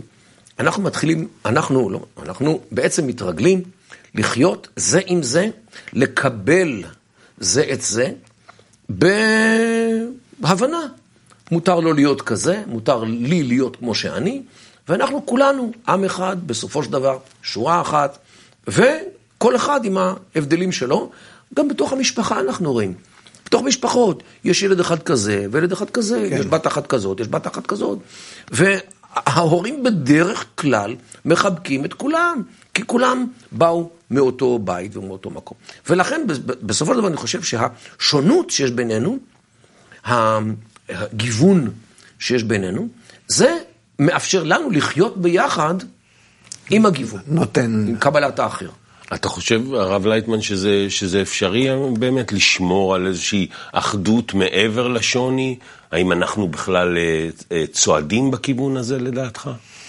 אנחנו בעצם מתרגלים לחיות זה עם זה, לקבל זה את זה, בהבנה. מותר לו להיות כזה, מותר לי להיות כמו שאני, ואנחנו כולנו עם אחד, בסופו של דבר, שורה אחת, וכל אחד עם ההבדלים שלו, גם בתוך המשפחה אנחנו רואים. בתוך משפחות יש ילד אחד כזה, וילד אחד כזה, כן. יש בת אחת כזאת, יש בת אחת כזאת, וההורים בדרך כלל מחבקים את כולם, כי כולם באו מאותו בית ומאותו מקום. ולכן בסופו של דבר אני חושב שהשונות שיש בינינו, הגיוון שיש בינינו, זה מאפשר לנו לחיות ביחד עם הגיוון, עם קבלת האחר. אתה חושב, הרב לייטמן, שזה אפשרי באמת לשמור על איזושהי אחדות מעבר לשוני? האם אנחנו בכלל צועדים בכיוון הזה לדעתך?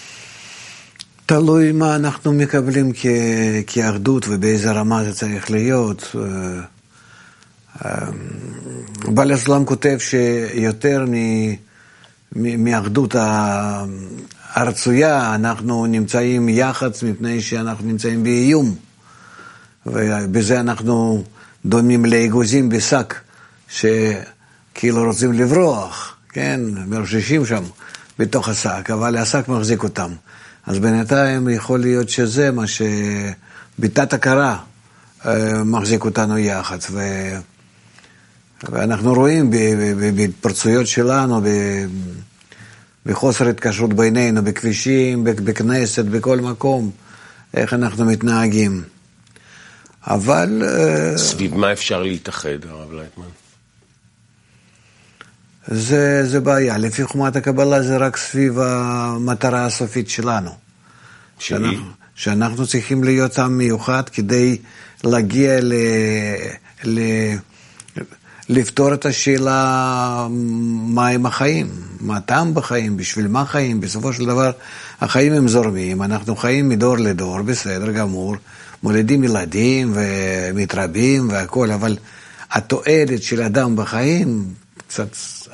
תלוי מה אנחנו מקבלים כאחדות ובאיזה רמה זה צריך להיות. בעל הסולם כותב שיותר מאחדות הרצויה, אנחנו נמצאים יחד מפני שאנחנו נמצאים באיום. ובזה אנחנו דומים לאגוזים בשק, שכאילו רוצים לברוח, כן, מרשישים שם בתוך השק, אבל השק מחזיק אותם. אז בינתיים יכול להיות שזה מה שבתת הכרה מחזיק אותנו יחד. ואנחנו רואים בהתפרצויות שלנו, בחוסר התקשרות בינינו, בכבישים, בכנסת, בכל מקום, איך אנחנו מתנהגים. אבל... סביב מה אפשר להתאחד, הרב לייטמן? זה בעיה. לפי חוכמת הקבלה זה רק סביב המטרה הסופית שלנו. שאנחנו צריכים להיות עם מיוחד כדי להגיע לפתור את השאלה מה עם החיים, מה טעם בחיים, בשביל מה חיים. בסופו של דבר החיים הם זורמים, אנחנו חיים מדור לדור, בסדר גמור, מולדים ילדים ומתרבים והכל, אבל התועלת של אדם בחיים, קצת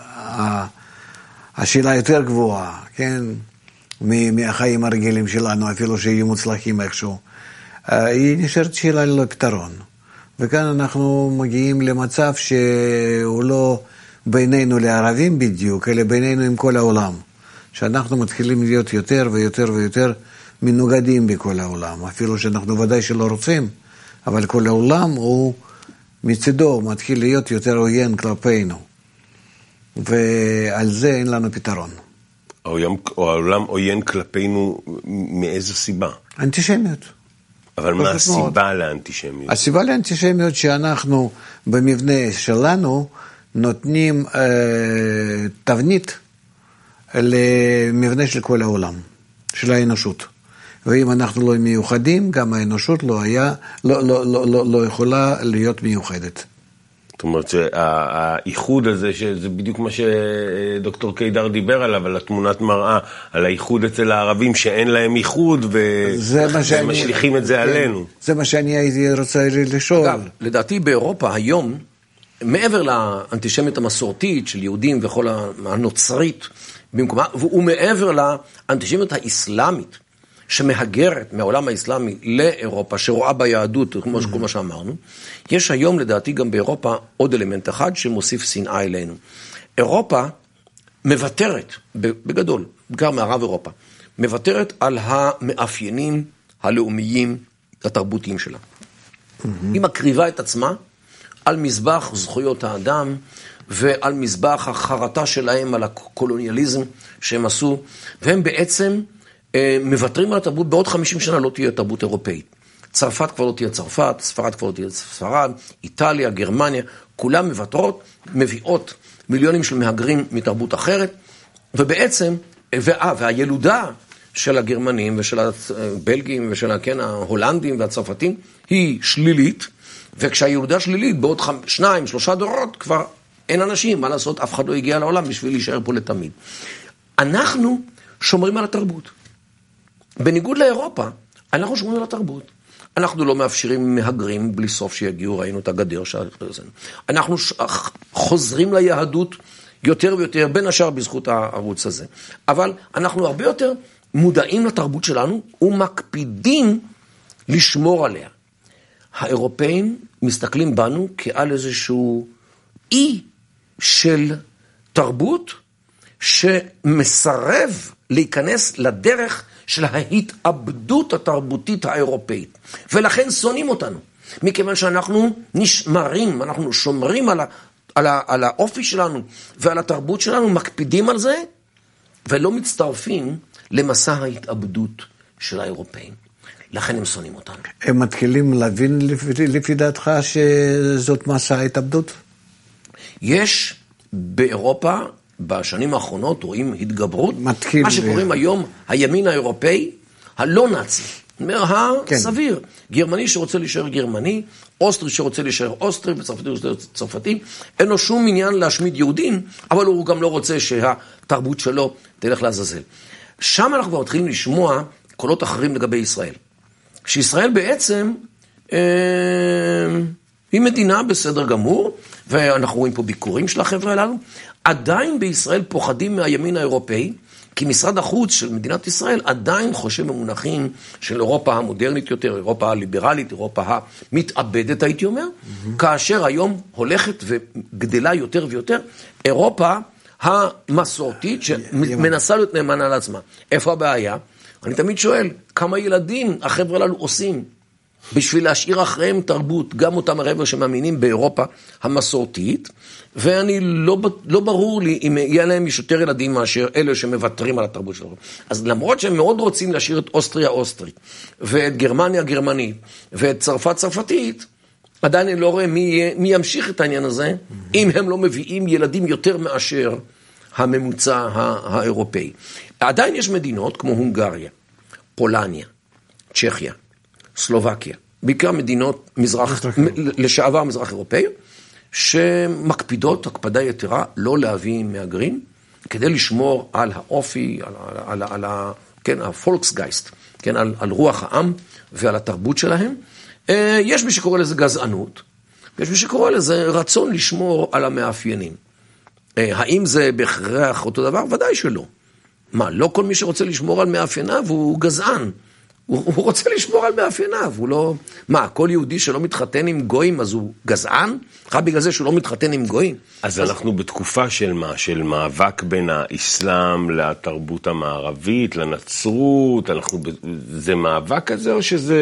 השאלה יותר גבוהה, כן, מהחיים הרגילים שלנו, אפילו שיהיו מוצלחים איכשהו, היא נשארת שאלה ללא פתרון. וכאן אנחנו מגיעים למצב שהוא לא בינינו לערבים בדיוק, אלא בינינו עם כל העולם. שאנחנו מתחילים להיות יותר ויותר ויותר מנוגדים בכל העולם. אפילו שאנחנו ודאי שלא רוצים, אבל כל העולם הוא מצדו מתחיל להיות יותר עוין כלפינו. ועל זה אין לנו פתרון. העולם עוין כלפינו מאיזו סיבה? אנטישמיות. אבל מה הסיבה לאנטישמיות? הסיבה לאנטישמיות שאנחנו במבנה שלנו נותנים תבנית למבנה של כל העולם, של האנושות. ואם אנחנו לא מיוחדים, גם האנושות לא יכולה להיות מיוחדת. זאת אומרת שהאיחוד הזה, שזה בדיוק מה שדוקטור קידר דיבר עליו, על התמונת מראה, על האיחוד אצל הערבים שאין להם איחוד, ומשליכים את זה עלינו. זה מה שאני הייתי רוצה לשאול. אגב, לדעתי באירופה היום, מעבר לאנטישמיות המסורתית של יהודים וכל הנוצרית במקומה, ומעבר לאנטישמיות האסלאמית, שמהגרת מהעולם האסלאמי לאירופה, שרואה ביהדות, כמו כל מה שאמרנו, יש היום לדעתי גם באירופה עוד אלמנט אחד שמוסיף שנאה אלינו. אירופה מבטרת, בגדול, בעיקר מערב אירופה, מבטרת על המאפיינים הלאומיים התרבותיים שלה. היא מקריבה את עצמה על מזבח זכויות האדם, ועל מזבח החרטה שלהם על הקולוניאליזם שהם עשו, והם בעצם מבטרים על התרבות. בעוד 50 שנה לא תהיה תרבות אירופאית. צרפת כבר לא תהיה צרפת, ספרד כבר לא תהיה ספרד, איטליה, גרמניה, כולם מבטרות, מביאות מיליונים של מהגרים מתרבות אחרת, ובעצם, והילודה של הגרמנים ושל הבלגים ושל ההולנדים והצרפתים היא שלילית, וכשהילודה שלילית בעוד 2-3 דורות כבר אין אנשים, מה לעשות, אף אחד לא הגיע לעולם בשביל להישאר פה לתמיד. אנחנו שומרים על התרבות. בניגוד לאירופה, אנחנו שומרים על התרבות. אנחנו לא מאפשרים מהגרים בלי סוף שיגיעו, ראינו את הגדר שעשינו. אנחנו חוזרים ליהדות יותר ויותר, בין השאר בזכות הערוץ הזה. אבל אנחנו הרבה יותר מודעים לתרבות שלנו ומקפידים לשמור עליה. האירופאים מסתכלים בנו כעל איזשהו אי של תרבות שמסרב להיכנס לדרך של ההתאבדות התרבותית האירופאית. ולכן שונאים אותנו. מכיוון שאנחנו נשמרים, אנחנו שומרים על האופי שלנו ועל התרבות שלנו, מקפידים על זה, ולא מצטרפים למסע ההתאבדות של האירופאים. לכן הם שונאים אותנו. הם מתחילים להבין לפי דעתך שזאת מסע ההתאבדות? יש באירופה, בשנים האחרונות רואים התגברות, מה שקוראים היום הימין האירופאי, הלא נאצי, הסביר, גרמני שרוצה להישאר גרמני, אוסטרי שרוצה להישאר אוסטרי, וצרפתי שרוצה להישאר צרפתי, אין לו שום עניין להשמיד יהודים, אבל הוא גם לא רוצה שהתרבות שלו תלך לעזאזל. שם אנחנו כבר מתחילים לשמוע קולות אחרים לגבי ישראל. שישראל בעצם היא מדינה בסדר גמור, ואנחנו רואים פה ביקורים של החבר'ה הללו. עדיין בישראל פוחדים מהימין האירופאי, כי משרד החוץ של מדינת ישראל עדיין חושב במונחים של אירופה המודרנית יותר, אירופה הליברלית, אירופה המתאבדת, הייתי אומר, כאשר היום הולכת וגדלה יותר ויותר, אירופה המסורתית שמנסה להיות נאמנה לעצמה. איפה הבעיה? אני תמיד שואל, כמה ילדים החבר'ה הללו עושים בשביל להשאיר אחריהם תרבות, גם אותם הרבע שמאמינים באירופה המסורתית, ואני לא ברור לי אם יהיה להם יותר ילדים מאשר אלה שמוותרים על התרבות שלהם. אז למרות שהם מאוד רוצים להשאיר את אוסטריה אוסטרית, ואת גרמניה גרמנית, ואת צרפת צרפתית, עדיין אני לא רואה מי ימשיך את העניין הזה, אם הם לא מביאים ילדים יותר מאשר הממוצע האירופאי. עדיין יש מדינות כמו הונגריה, פולניה, צ'כיה, סלובקיה, בעיקר מדינות לשעבר מזרח אירופאי, שמקפידות הקפדה יתרה לא להביא מהגרים, כדי לשמור על האופי, כן, הפולקסגייסט, כן, על רוח העם ועל התרבות שלהם. יש מי שקורא לזה גזענות, יש מי שקורא לזה רצון לשמור על המאפיינים. האם זה בהכרח אותו דבר? ודאי שלא. מה, לא כל מי שרוצה לשמור על מאפייניו הוא גזען. הוא רוצה לשמור על מאפייניו, הוא לא... מה, כל יהודי שלא מתחתן עם גויים, אז הוא גזען? רק בגלל זה שהוא לא מתחתן עם גויים? אז אנחנו בתקופה של מה? של מאבק בין האסלאם לתרבות המערבית, לנצרות, זה מאבק כזה או שזה...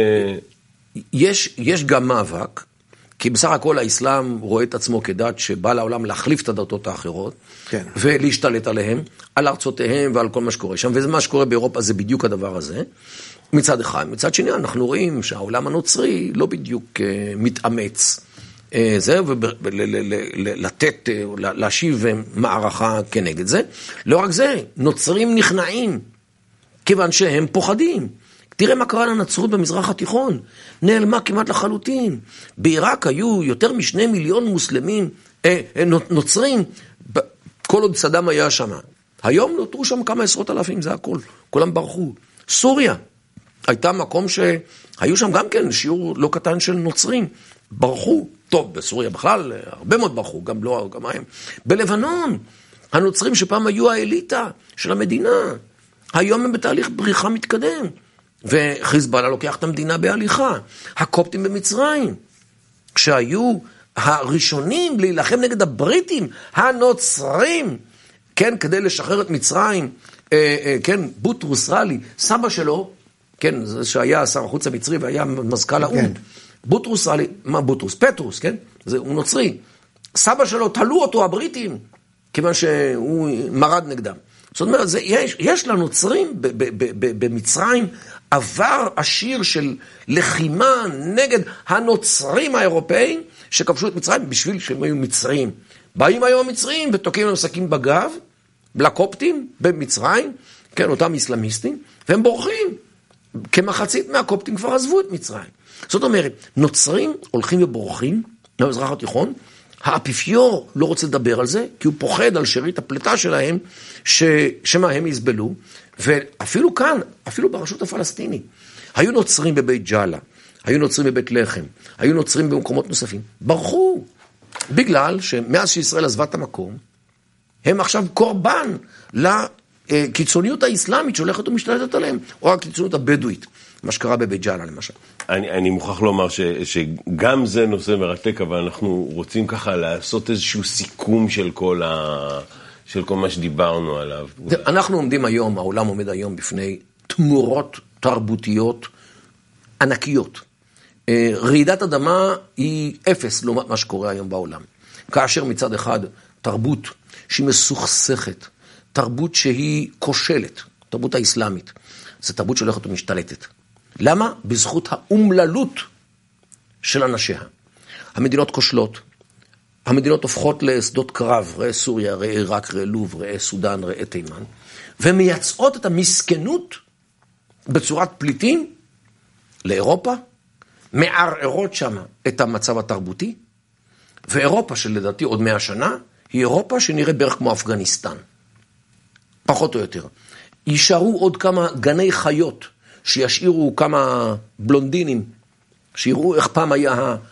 יש גם מאבק, כי בסך הכל האסלאם רואה את עצמו כדת שבא לעולם להחליף את הדתות האחרות, כן. ולהשתלט עליהם, על ארצותיהם ועל כל מה שקורה שם, וזה מה שקורה באירופה, זה בדיוק הדבר הזה. מצד אחד, מצד שני, אנחנו רואים שהעולם הנוצרי לא בדיוק מתאמץ, זה, ולתת, להשיב מערכה כנגד זה. לא רק זה, נוצרים נכנעים, כיוון שהם פוחדים. תראה מה קרה לנצרות במזרח התיכון, נעלמה כמעט לחלוטין. בעיראק היו יותר מ2 מיליון מוסלמים, נוצרים, כל עוד סדאם היה שם. היום נותרו שם כמה עשרות אלפים, זה הכל, כולם ברחו. סוריה, הייתה מקום שהיו שם גם כן שיעור לא קטן של נוצרים, ברחו. טוב, בסוריה בכלל, הרבה מאוד ברחו, גם לא, גם הם. בלבנון, הנוצרים שפעם היו האליטה של המדינה, היום הם בתהליך בריחה מתקדם. וחיזבאללה לוקח את המדינה בהליכה. הקופטים במצרים, כשהיו הראשונים להילחם נגד הבריטים, הנוצרים, כן, כדי לשחרר את מצרים, כן, בוטרוס רלי, סבא שלו, כן, זה שהיה שר החוץ המצרי והיה מזכ"ל האו"ם, כן. בוטרוס רלי, מה בוטרוס? פטרוס, כן? הוא נוצרי. סבא שלו, תלו אותו הבריטים, כיוון שהוא מרד נגדם. זאת אומרת, יש לנוצרים במצרים עבר עשיר של לחימה נגד הנוצרים האירופאים שכבשו את מצרים בשביל שהם היו מצרים. באים היום המצרים ותוקעים להם סכין בגב, לקופטים במצרים, כן, אותם איסלאמיסטים, והם בורחים. כמחצית מהקופטים כבר עזבו את מצרים. זאת אומרת, נוצרים הולכים ובורחים במזרח התיכון, האפיפיור לא רוצה לדבר על זה, כי הוא פוחד על שארית הפליטה שלהם, שמה הם יסבלו, ואפילו כאן, אפילו ברשות הפלסטינית, היו נוצרים בבית ג'אלה, היו נוצרים בבית לחם, היו נוצרים במקומות נוספים, ברחו, בגלל שמאז שישראל עזבה את המקום, הם עכשיו קורבן לקיצוניות האסלאמית שהולכת ומשתלטת עליהם, או הקיצוניות הבדואית, מה שקרה בבית ג'אלה למשל. אני מוכרח לומר שגם זה נושא מרתק, אבל אנחנו רוצים ככה לעשות איזשהו סיכום של כל מה שדיברנו עליו. אנחנו עומדים היום, העולם עומד היום בפני תמורות תרבותיות ענקיות. רעידת אדמה היא אפס לעומת מה שקורה היום בעולם. כאשר מצד אחד תרבות שהיא מסוכסכת, תרבות שהיא כושלת, תרבות האסלאמית, זו תרבות שהולכת ומשתלטת. למה? בזכות האומללות של אנשיה. המדינות כושלות, המדינות הופכות לשדות קרב, ראה סוריה, ראה עיראק, ראה לוב, ראה סודן, ראה תימן, ומייצאות את המסכנות בצורת פליטים לאירופה, מערערות שם את המצב התרבותי, ואירופה שלדעתי עוד 100 שנה, היא אירופה שנראה בערך כמו אפגניסטן. פחות או יותר. יישארו עוד כמה גני חיות, שישאירו כמה בלונדינים, שיראו איך פעם היה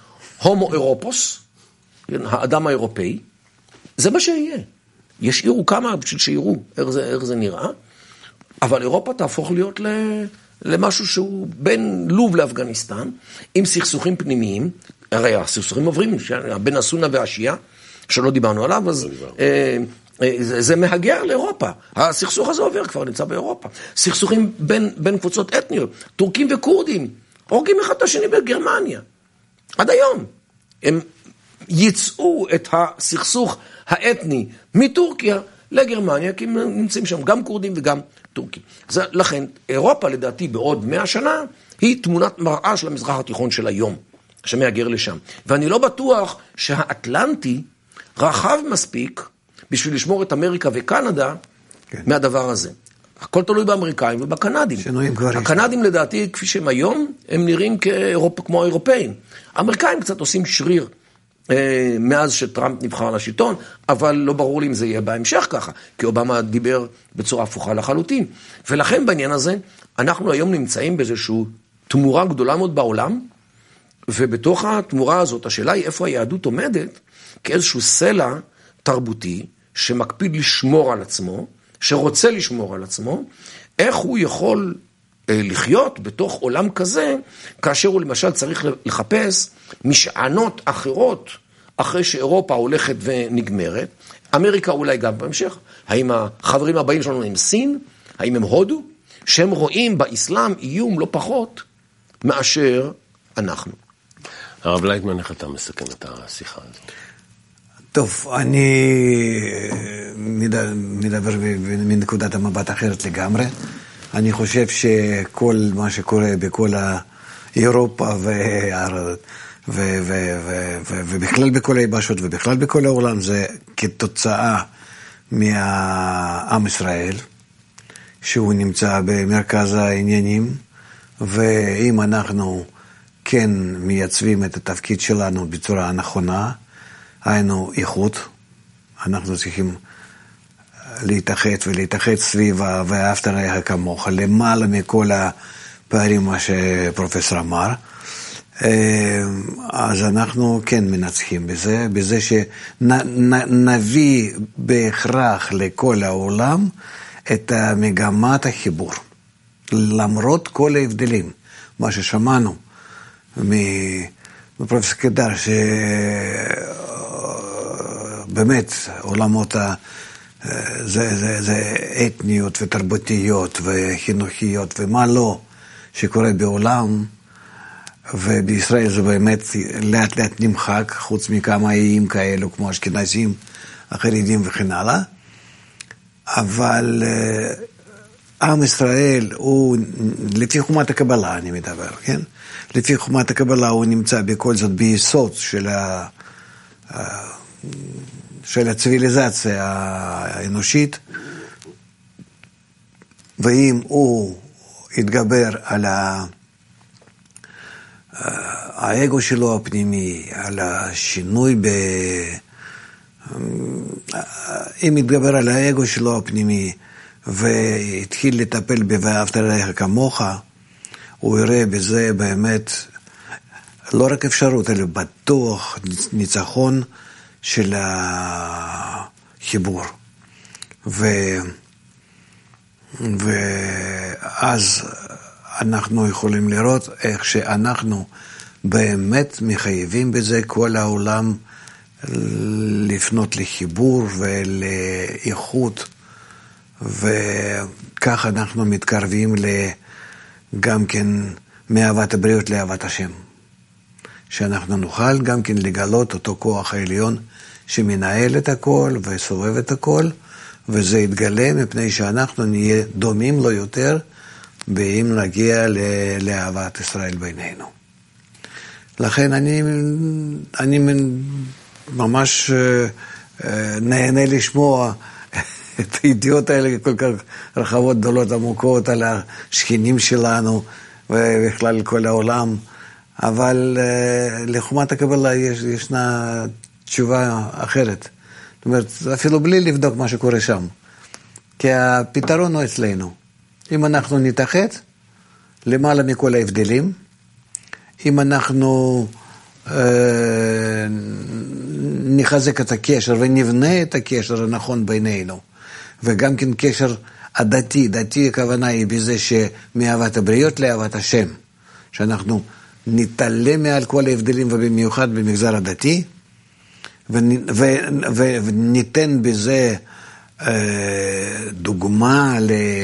הומו אירופוס, האדם האירופאי, זה מה שיהיה. ישאירו כמה בשביל שיראו איך זה נראה, אבל אירופה תהפוך להיות למשהו שהוא בין לוב לאפגניסטן, עם סכסוכים פנימיים, הרי הסכסוכים עוברים, בין הסונה והשיעה, שלא דיברנו עליו, אז זה מהגר לאירופה. הסכסוך הזה עובר, כבר נמצא באירופה. סכסוכים בין קבוצות אתניות, טורקים וקורדים, הורגים אחד את השני בגרמניה. עד היום. הם ייצאו את הסכסוך האתני מטורקיה לגרמניה, כי הם נמצאים שם גם קורדים וגם טורקים. לכן, אירופה לדעתי בעוד 100 שנה, היא תמונת מראה של המזרח התיכון של היום, שמהגר לשם. ואני לא בטוח שהאטלנטי רחב מספיק בשביל לשמור את אמריקה וקנדה מהדבר הזה. הכל תלוי באמריקאים ובקנדים. הקנדים לדעתי, כפי שהם היום, הם נראים כמו האירופאים. האמריקאים קצת עושים שריר מאז שטראמפ נבחר לשלטון, אבל לא ברור לי אם זה יהיה בהמשך ככה, כי אובמה דיבר בצורה הפוכה לחלוטין. ולכן בעניין הזה, אנחנו היום נמצאים באיזושהי תמורה גדולה מאוד בעולם, ובתוך התמורה הזאת, השאלה היא איפה היהדות עומדת, כאיזשהו סלע תרבותי, שמקפיד לשמור על עצמו, שרוצה לשמור על עצמו, איך הוא יכול לחיות בתוך עולם כזה, כאשר הוא למשל צריך לחפש משענות אחרות, אחרי שאירופה הולכת ונגמרת, אמריקה אולי גם בהמשך, האם החברים הבאים שלנו הם סין, האם הם הודו, שהם רואים באסלאם איום לא פחות מאשר אנחנו. הרב לייטמן, איך אתה מסכם את השיחה הזאת? טוב, אני מדבר מנקודת המבט אחרת לגמרי. אני חושב שכל מה שקורה בכל אירופה ובכלל בכל היבשות ובכלל בכל העולם זה כתוצאה מהעם ישראל, שהוא נמצא במרכז העניינים, ואם אנחנו כן מייצבים את התפקיד שלנו בצורה הנכונה, היינו איכות, אנחנו צריכים להתאחד סביב ואהבת לרעך כמוך, למעלה מכל הפערים מה שפרופסור אמר, אז אנחנו כן מנצחים בזה שנביא בהכרח לכל העולם את מגמת החיבור, למרות כל ההבדלים, מה ששמענו מפרופסור קדר, שבאמת עולמות זה אתניות ותרבותיות וחינוכיות ומה לא שקורה בעולם, ובישראל זה באמת לאט לאט נמחק, חוץ מכמה איים כאלו כמו אשכנזים, החרדים וכן הלאה. אבל עם ישראל הוא, לפי חומת הקבלה אני מדבר, כן? לפי חומת הקבלה הוא נמצא בכל זאת ביסוד של הציוויליזציה האנושית, ואם הוא יתגבר על האגו שלו הפנימי, על השינוי אם יתגבר על האגו שלו הפנימי והתחיל לטפל ב"ואהבת לרעך כמוך", הוא יראה בזה באמת לא רק אפשרות, אלא בטוח ניצחון של החיבור. ואז אנחנו יכולים לראות איך שאנחנו באמת מחייבים בזה כל העולם לפנות לחיבור ולאיכות, וכך אנחנו מתקרבים גם כן מאהבת הבריאות לאהבת השם. שאנחנו נוכל גם כן לגלות אותו כוח העליון שמנהל את הכל וסובב את הכל, וזה יתגלה מפני שאנחנו נהיה דומים לו יותר, ואם נגיע לאהבת ישראל בינינו. לכן אני ממש נהנה לשמוע את הידיעות האלה כל כך רחבות, גדולות, עמוקות על השכנים שלנו ובכלל כל העולם, אבל לחומת הקבלה ישנה תשובה אחרת. זאת אומרת, אפילו בלי לבדוק מה שקורה שם. כי הפתרון הוא אצלנו. אם אנחנו נתאחד למעלה מכל ההבדלים, אם אנחנו נחזק את הקשר ונבנה את הקשר הנכון בינינו. וגם כן קשר הדתי, דתי הכוונה היא בזה שמאהבת הבריות לאהבת השם, שאנחנו נתעלה מעל כל ההבדלים ובמיוחד במגזר הדתי, וניתן בזה דוגמה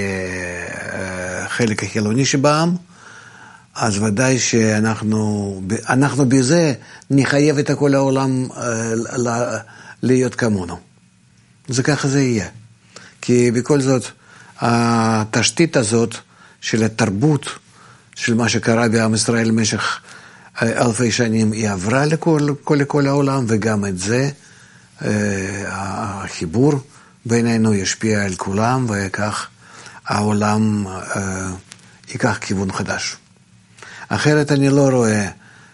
לחלק החילוני שבעם, אז ודאי שאנחנו בזה נחייב את כל העולם להיות כמונו. זה ככה זה יהיה. כי בכל זאת, התשתית הזאת של התרבות, של מה שקרה בעם ישראל במשך אלפי שנים, היא עברה לכל העולם, וגם את זה, החיבור בינינו ישפיע על כולם, וכך העולם ייקח כיוון חדש. אחרת אני לא רואה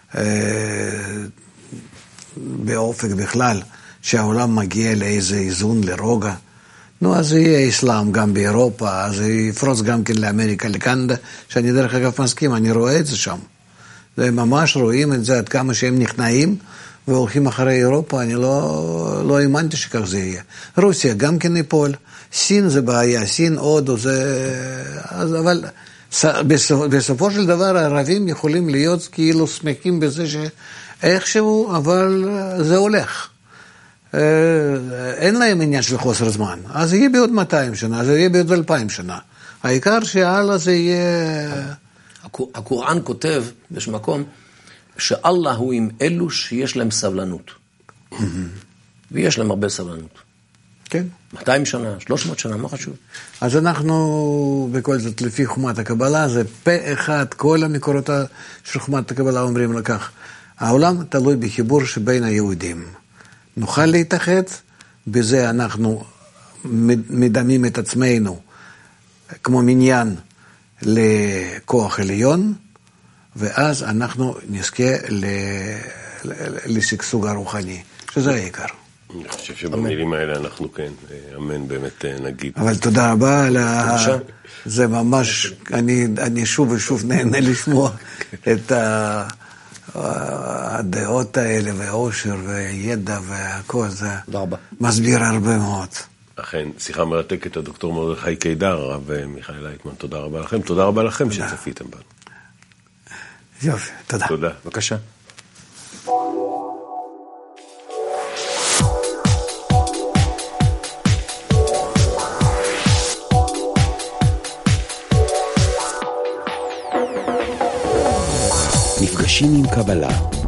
באופק בכלל שהעולם מגיע לאיזה איזון, לרוגע. נו, אז יהיה אסלאם גם באירופה, אז יפרוץ גם כן לאמריקה, לקנדה, שאני דרך אגב מסכים, אני רואה את זה שם. ממש רואים את זה עד כמה שהם נכנעים והולכים אחרי אירופה, אני לא האמנתי שכך זה יהיה. רוסיה גם כן ייפול, סין זה בעיה, סין הודו זה... אבל בסופו של דבר הערבים יכולים להיות כאילו שמחים בזה שאיכשהו, אבל זה הולך. אין להם עניין של חוסר זמן. אז יהיה בעוד 200 שנה, אז יהיה בעוד 2000 שנה. העיקר שהלאה זה יהיה... הקוראן כותב באיזשהו מקום שאללה הוא עם אלו שיש להם סבלנות. ויש להם הרבה סבלנות. כן. 200 שנה, 300 שנה, מה חשוב? אז אנחנו, בכל זאת, לפי חוכמת הקבלה, זה פה אחד, כל המקורות של חוכמת הקבלה אומרים לכך. העולם תלוי בחיבור שבין היהודים. נוכל להתאחד, בזה אנחנו מדמים את עצמנו כמו מניין לכוח עליון, ואז אנחנו נזכה לשגשוג הרוחני, שזה העיקר. אני חושב שבמילים האלה אנחנו כן, אמן באמת נגיד. אבל תודה רבה על זה ממש, אני שוב ושוב נהנה לשמוע את הדעות האלה, והאושר והידע והכל, זה מסביר הרבה מאוד. אכן, שיחה מרתקת, הדוקטור מרדכי קידר, הרב מיכאל לייטמן, תודה רבה לכם, תודה רבה לכם שצפיתם בנו. יופי, תודה. תודה. בבקשה. נפגשים עם קבלה.